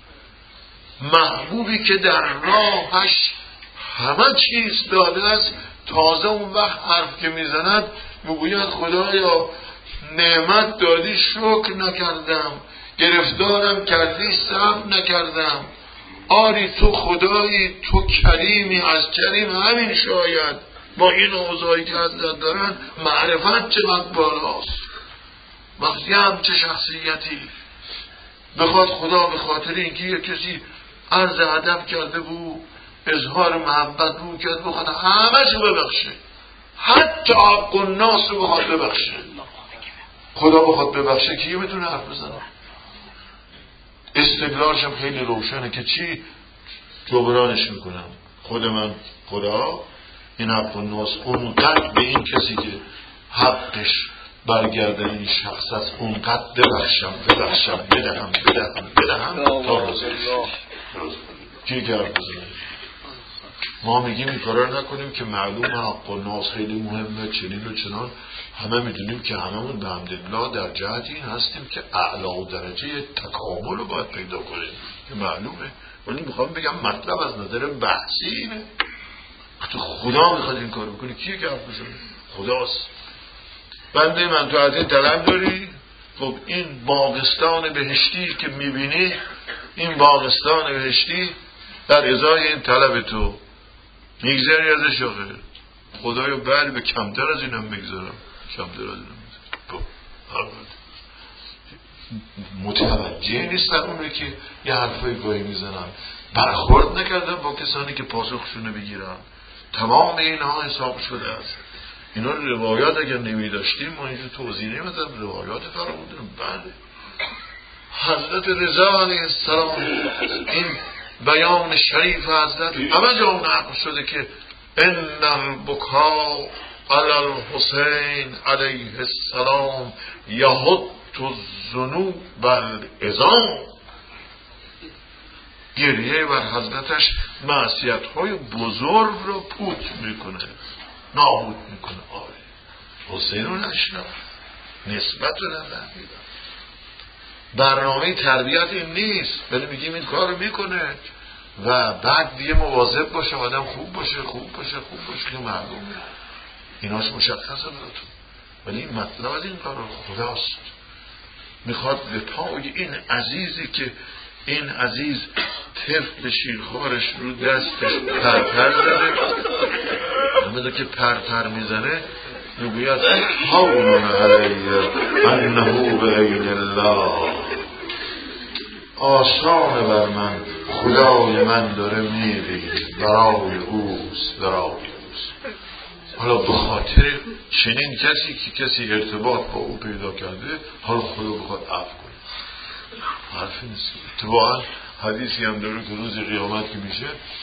محبوبی که در راهش همه چیز داده است. تازه اون وقت حرف که میزند میگوید خدایا نعمت دادی شکر نکردم، گرفتارم کردی صبر نکردم. آری تو خدایی، تو کریمی، از کریم همین شاید با این اوضاعی که حضرت دارن معرفت چقدر بالاست. وقتی هم چه شخصیتی بخواد خدا به خاطر اینکه یک کسی عرض ادب کرده بود، اظهار محبت بود کرد، بخواد همه شو ببخشه، حتی حق الناس رو بخواد ببخشه. خدا بخواد ببخشه کیه میتونه حرف بزنه؟ استدلالش هم خیلی روشنه که چی جبرانش میکنم. خود من خدا این حق و ناس اونقدر به این کسی که حقش برگردن این شخص است اونقدر ببخشم ببخشم بدهم بدهم بدهم تا روزش کی کرد بزنه. ما میگیم این کارا نکنیم که معلوم حق و ناس خیلی مهمه چنین و چنان. همه میدونیم که هممون به حمدالله در جهت این هستیم که اعلی درجه تکامل رو باید پیدا کنیم که معلومه. ولی میخوام بگم مطلب از نظر بحثی اینه. خدا میخواد این کار بکنه کیه که حرف بزنه؟ خداست. بنده من تو از این طلب داری؟ خب این باغستان بهشتی که میبینی، این باغستان بهشتی در ازای این طلب تو میگذاری ازش آخه خدایا بله به کمتر از اینم میگذارم کمتر از اینم میگذارم. متوجه نیستن اونه که یه حرفای گاهی میزنن برخورد نکردن با کسانی که پاسخشونه بگیرن. تمام اینها حساب شده است. اینا روایات اگر نمی داشتیم ما اینجا توضیح نمیدم. روایات فرامودیم. بله حضرت رضا علیه السلام این بیان شریف حضرت همه جا نقل شده که ان البکا علی الحسین علیه السلام یهد الذنوب والعظام. گریه بر حضرتش معصیت های بزرگ رو پوت میکنه نابود میکنه. آره حسین رو نشنم نسبت رو نمیدم. برنامه تربیت این نیست ولی میگیم این کار رو میکنه و بعد دیگه مواظب باشه آدم خوب باشه خوب باشه خوب باشه که معلومه ایناش مشخصه براتون. ولی این مطلب از این کار خداست. میخواد به پای این عزیزی که این عزیز طفل شیرخوارش رو دستش پرپر زده همه که پرپر میزنه میگوید حولون علیه انهو بین الله. آسان بر من خدای من داره میبینه برای اوست برای اوست. حالا به خاطر چنین کسی که کسی ارتباط با او پیدا کرده حالا خدا بخواد عفو کنه حرفی نیست. اتباعا حدیثی هم داره که روز قیامت که میشه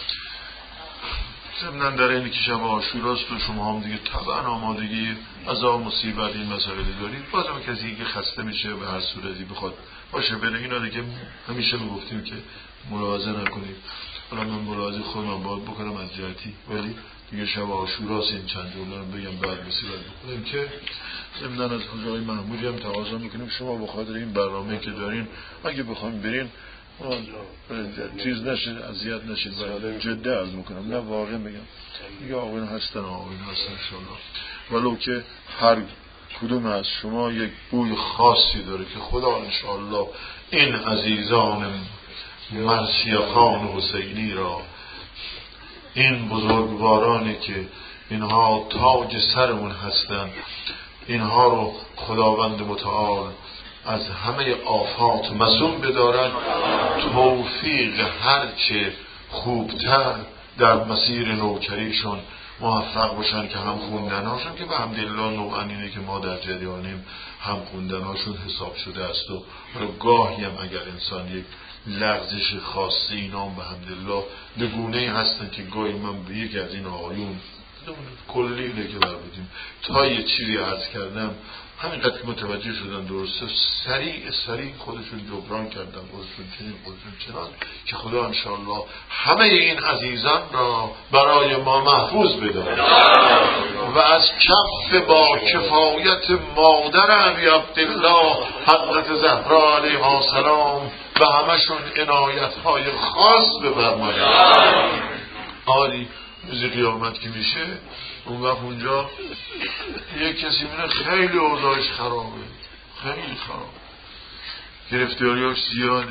ضمناً در اینی که شب عاشوراست و شما هم دیگه طبعا آمادگی عذاب مصیبت این مسئله دارید. بازم کسی که خسته میشه به هر صورتی بخواد باشه بره اینا دیگه همیشه میگفتیم که ملاحظه نکنید. حالا من ملاحظه خودم باید بکنم از جهتی ولی دیگه شب عاشوراست این چند جمله رو بگم بعد مصیبت بکنیم که ضمناً از حضرت محمودی هم تقاضا میکنیم شما بخاطر این برنامه که دارین اگه بخوایم برین چیز نشین اذیت نشین برای جدی عرض میکنم نه واقعا میگم دیگه آقایون هستن آقایون هستن انشالله ولو که هر کدوم از شما یک بوی خاصی داره که خدا انشالله این عزیزان مرثیه‌خوان حسینی را این بزرگوارانی که اینها تاج سرمون هستن اینها رو خداوند متعال از همه آفات معصوم بدارن توفیق هرچه خوبتر در مسیر نوکریشون موفق باشن که هم خوندنهاشون که به حمدالله نوعا اینه که ما در جریانیم هم خوندنهاشون حساب شده است و گاهی هم اگر انسان یک لغزش خاصی اینا به حمدالله به گونه‌ای هستن که گاهی من به یک از این آقایون کلی اینه که بر بودیم تا یه چیزی عرض کردم همینقدر که متوجه شدن درسته سریع سریع خودشون جبران کردن خودشون چنین خودشون چنان که خدا انشاءالله همه این عزیزان را برای ما محفوظ بداره و از کف با کفایت مادر ابی عبدالله حضرت زهرا علیها السلام به همشون عنایت های خاص بفرماید. آری روز قیامت که میشه اون وقت اونجا یک کسی میره خیلی اوضاعش خرابه خیلی خراب گرفتاریاش زیاده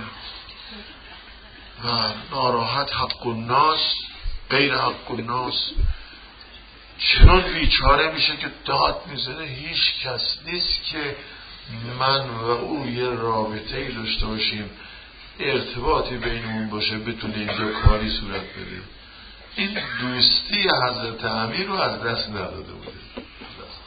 و ناراحت حق الناس غیر حق الناس چنان بیچاره میشه که داد میزنه هیچ کس نیست که من و او یه رابطه‌ای داشته باشیم ارتباطی بینمون باشه بتونه اینجا کاری صورت بده. این دوستی حضرت امیر رو از دست نداده بوده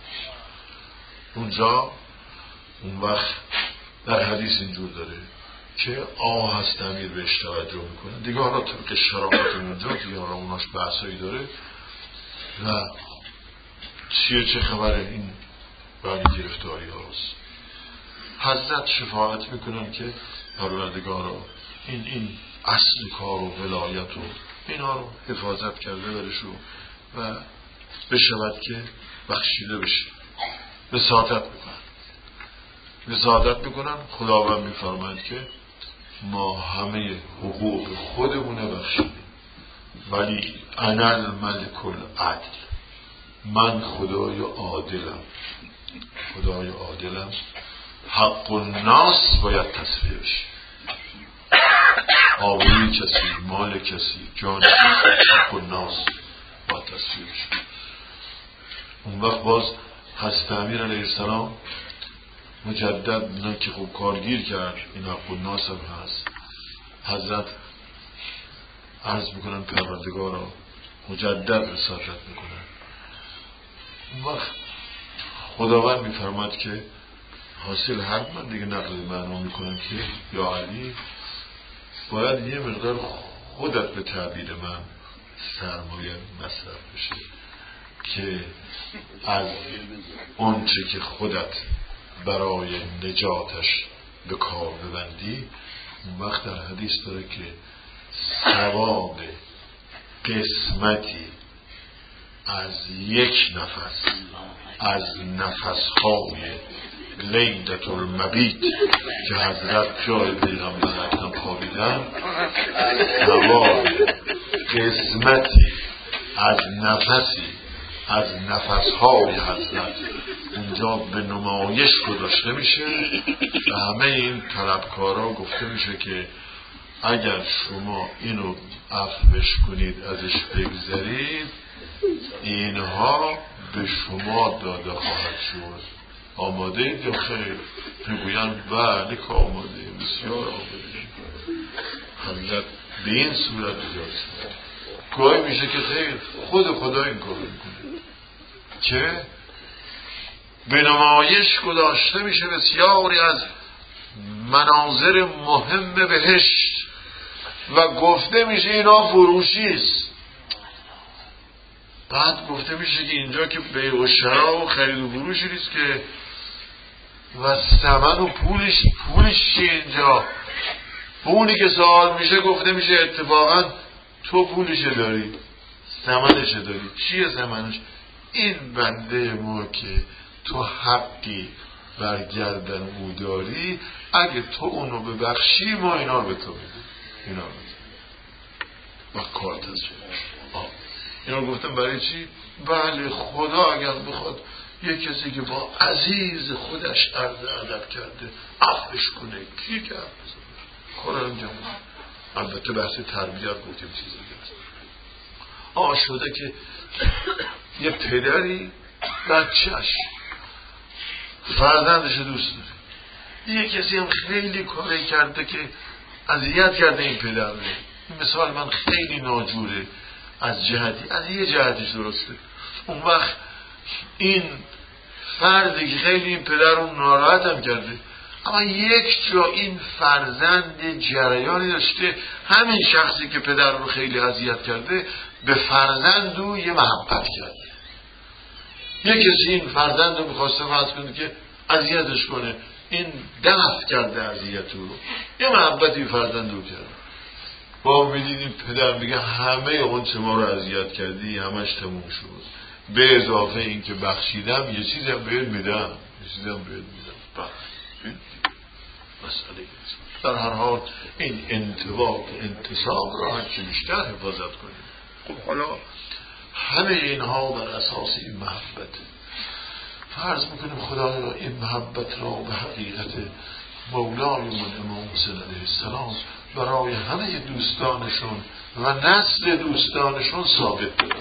اونجا. اون وقت در حدیث اینجور داره که آه هست امیر بهش توجه میکنه دیگه. حالا طبق شرافت اونجا دیگه حالا اوناش بحثایی داره و چیه چه خبره این برای گرفتاری هاست. حضرت شفاعت میکنن که پروردگارا این این اصل کار و ولایت و اینا رو حفاظت کرده برشو و بشود که بخشیده بشه. وساطت میکنن وساطت میکنن خداوند میفرماید که ما همه حقوق خودمونه بخشیدیم ولی انا الملک العدل، من خدای عادلم. خدای عادلم، حق الناس باید تصفیه بشه. آبروی کسی، مال کسی، جان کسی، حق الناس باید تصفیه بشه. اون وقت باز حضرت امیر علیه السلام مجدد نه که خوب کارگیر کرد، این حق الناس هم هست. حضرت عرض میکنن پروردگارا مجدد رسالت میکنن. اون وقت خداوند میفرماد که حاصل حرف من دیگه نقل معنا میکنم که یا علی باید یه مقدار خودت به تعبیر من سرمایه مصرف بشه که از اون چه که خودت برای نجاتش به کار ببندی. اون وقت در حدیث داره که ثواب قسمتی از یک نفس از نفسهای لیلة المبیت که حضرت جای پیغمبر اکرم خوابیدن، ثواب قسمتی از نفسی از نفسهای حضرت اونجا به نمایش گذاشته میشه و همه این طلبکارا گفته میشه که اگر شما اینو عفوش کنید ازش بگذرید اینها به شما داده خواهد شد. آماده اید یا خیر؟ میگویند بله که آماده، بسیار آماده. حضرت به این صورت اجازه میده. گاهی میشه که خیر خود خدا این کار میکنه که به نمایش گذاشته میشه بسیاری از مناظر مهم بهشت و گفته میشه اینا فروشیست. بعد گفته میشه که اینجا که بیع و شرا و خرید و فروشی نیست که و ثمن و پولش پولش چیه اینجا؟ پولی که سوال میشه گفته میشه اتفاقا تو پولش داری، ثمنش داری. چیه ثمنش؟ این بنده ما که تو حقی برگردن او داری، اگه تو اونو ببخشی ما اینا رو به تو میدیم. اینا رو با کارت از اینا گفتم برای چی؟ بله خدا اگر بخواد یک کسی که با عزیز خودش عرض ادب کرده عفوش کنه، کی که عفو بزنه؟ خدا انجام. البته بحث تربیت گفتیم چیزی هست. آه شده که یه پدری بچهش فرزندش دوست داره، یه کسی هم خیلی کاری کرده که اذیت کرده این پدر رو. مثال من خیلی ناجوره از جهتی، از یه جهتش درسته. اون وقت این فردی که خیلی این پدر رو ناراحت هم کرده، اما یک جا این فرزند جریانی داشته، همین شخصی که پدر رو خیلی اذیت کرده به فرزند رو یه محبت کرده. یک کسی این فرزند رو میخواسته فرض کنه که اذیتش کنه، این دفع کرده اذیت رو، یه محبتی فرزند رو کرده. با میدید این پدر میگه همه اون چه ما رو اذیت کردی همش تموم شد، به اضافه این که بخشیدم یه چیزی هم بهت میدم، یه چیزی هم بهت میدم. بخش مسئله در هر حال این انتباق انتصاب را هرچی بیشتر حفاظت کنیم. خب حالا همه اینها بر اساس این محبت. فرض میکنیم خدای را این محبت را به حقیقت مولای من امام حسین علیه السلام برای همه دوستانشون و نسل دوستانشون ثابت بده.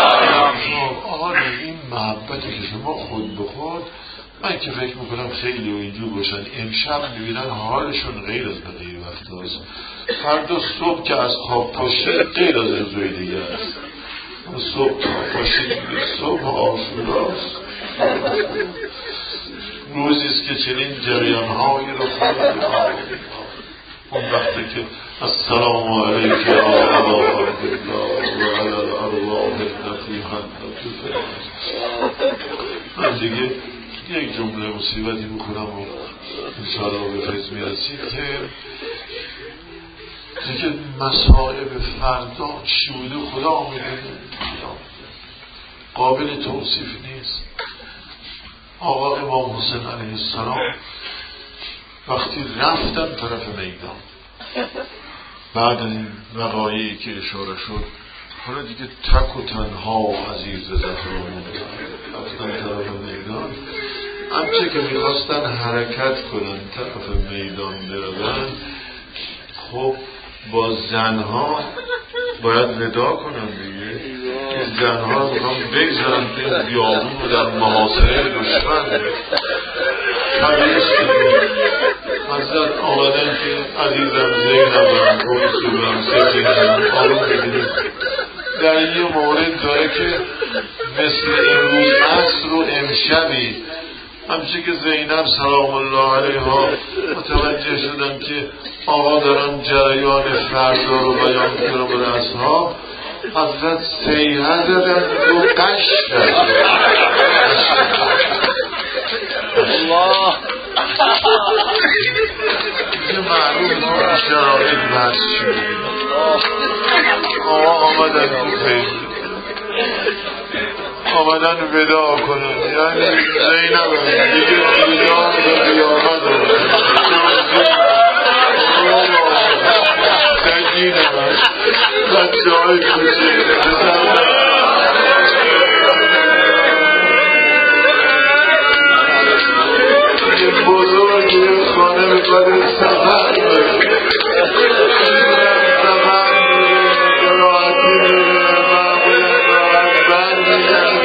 آره این محبتی که شما خود به خود، من که فکر میکنم خیلی و اینجور باشن امشب میبینن حالشون غیر از بقیه وقت هست، فردا صبح که از خواب پاشید غیر از روزهای دیگه است. صبح پاشید صبح آشوراست، روزیست که چنین جریانهایی رو خود اون وقتی که السلام علیک یا ابا عبدالله و علی الارواح التي حلت من دیگه یک جمله مصیبتی میکنم و انشاءالله به فیض میرسید که دیگه مسائب فردا چی بوده خدا میدونه، قابل توصیف نیست. آقا امام حسین علیه السلام وقتی رفتن طرف میدان بعد این وقایعی که اشاره شد، حالا دیگه تک و تنها و عزیز زهرا رفتن طرف میدان، همچه که میخواستن حرکت کنن طرف میدان برون، خب با زنها باید ودا کنن دیگه. این زنها رو میخوام بگذارن تو این بیابون رو در محاصره دشمن طبیعیست. حضرت آمدن که عزیزم زینبم رسولم سکینم آروم بگیریم. در یه مورد داره که مثل امروز عصر و امشبی، همچه که زینب سلام الله علیها متوجه شدن که آقا دارن جریان فردا رو بیان کنن به اصحاب، حضرت سیحه زدن و قش دادن. الله دیگه معلوم نور شرایط بحث شد. آقا آمدن تو پیدا آمدن ودا کنن، یعنی زینب دیگه دیدان و قیامت رو سجینم بچه های کوچه یه بزرگ یه خانه میکنه سفر بره سفر میره راحتی میره معمولا راحت بر میگن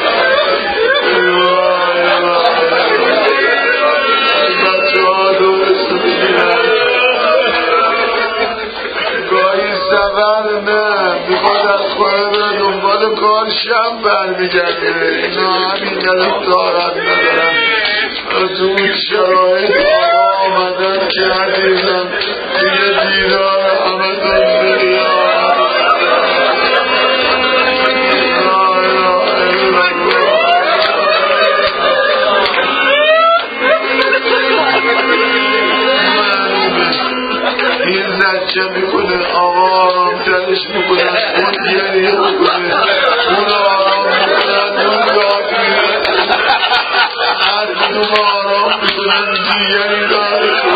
بچه ها دورستو میگیرن گاهی سفر نه میخواد از خانه بره دنبال کار شب بر میگرده. اینا همین قدر دارد ندارن تو اون شرایط آقا آمدن که عزیزم دیگه دیدار همه دنیا این زجه میکنه، آقا آرام تنش میکنه، اون گریه میکنه، اون آرام میکنه، اون داد میره، هر کدوم آرام میکنن دیگری داره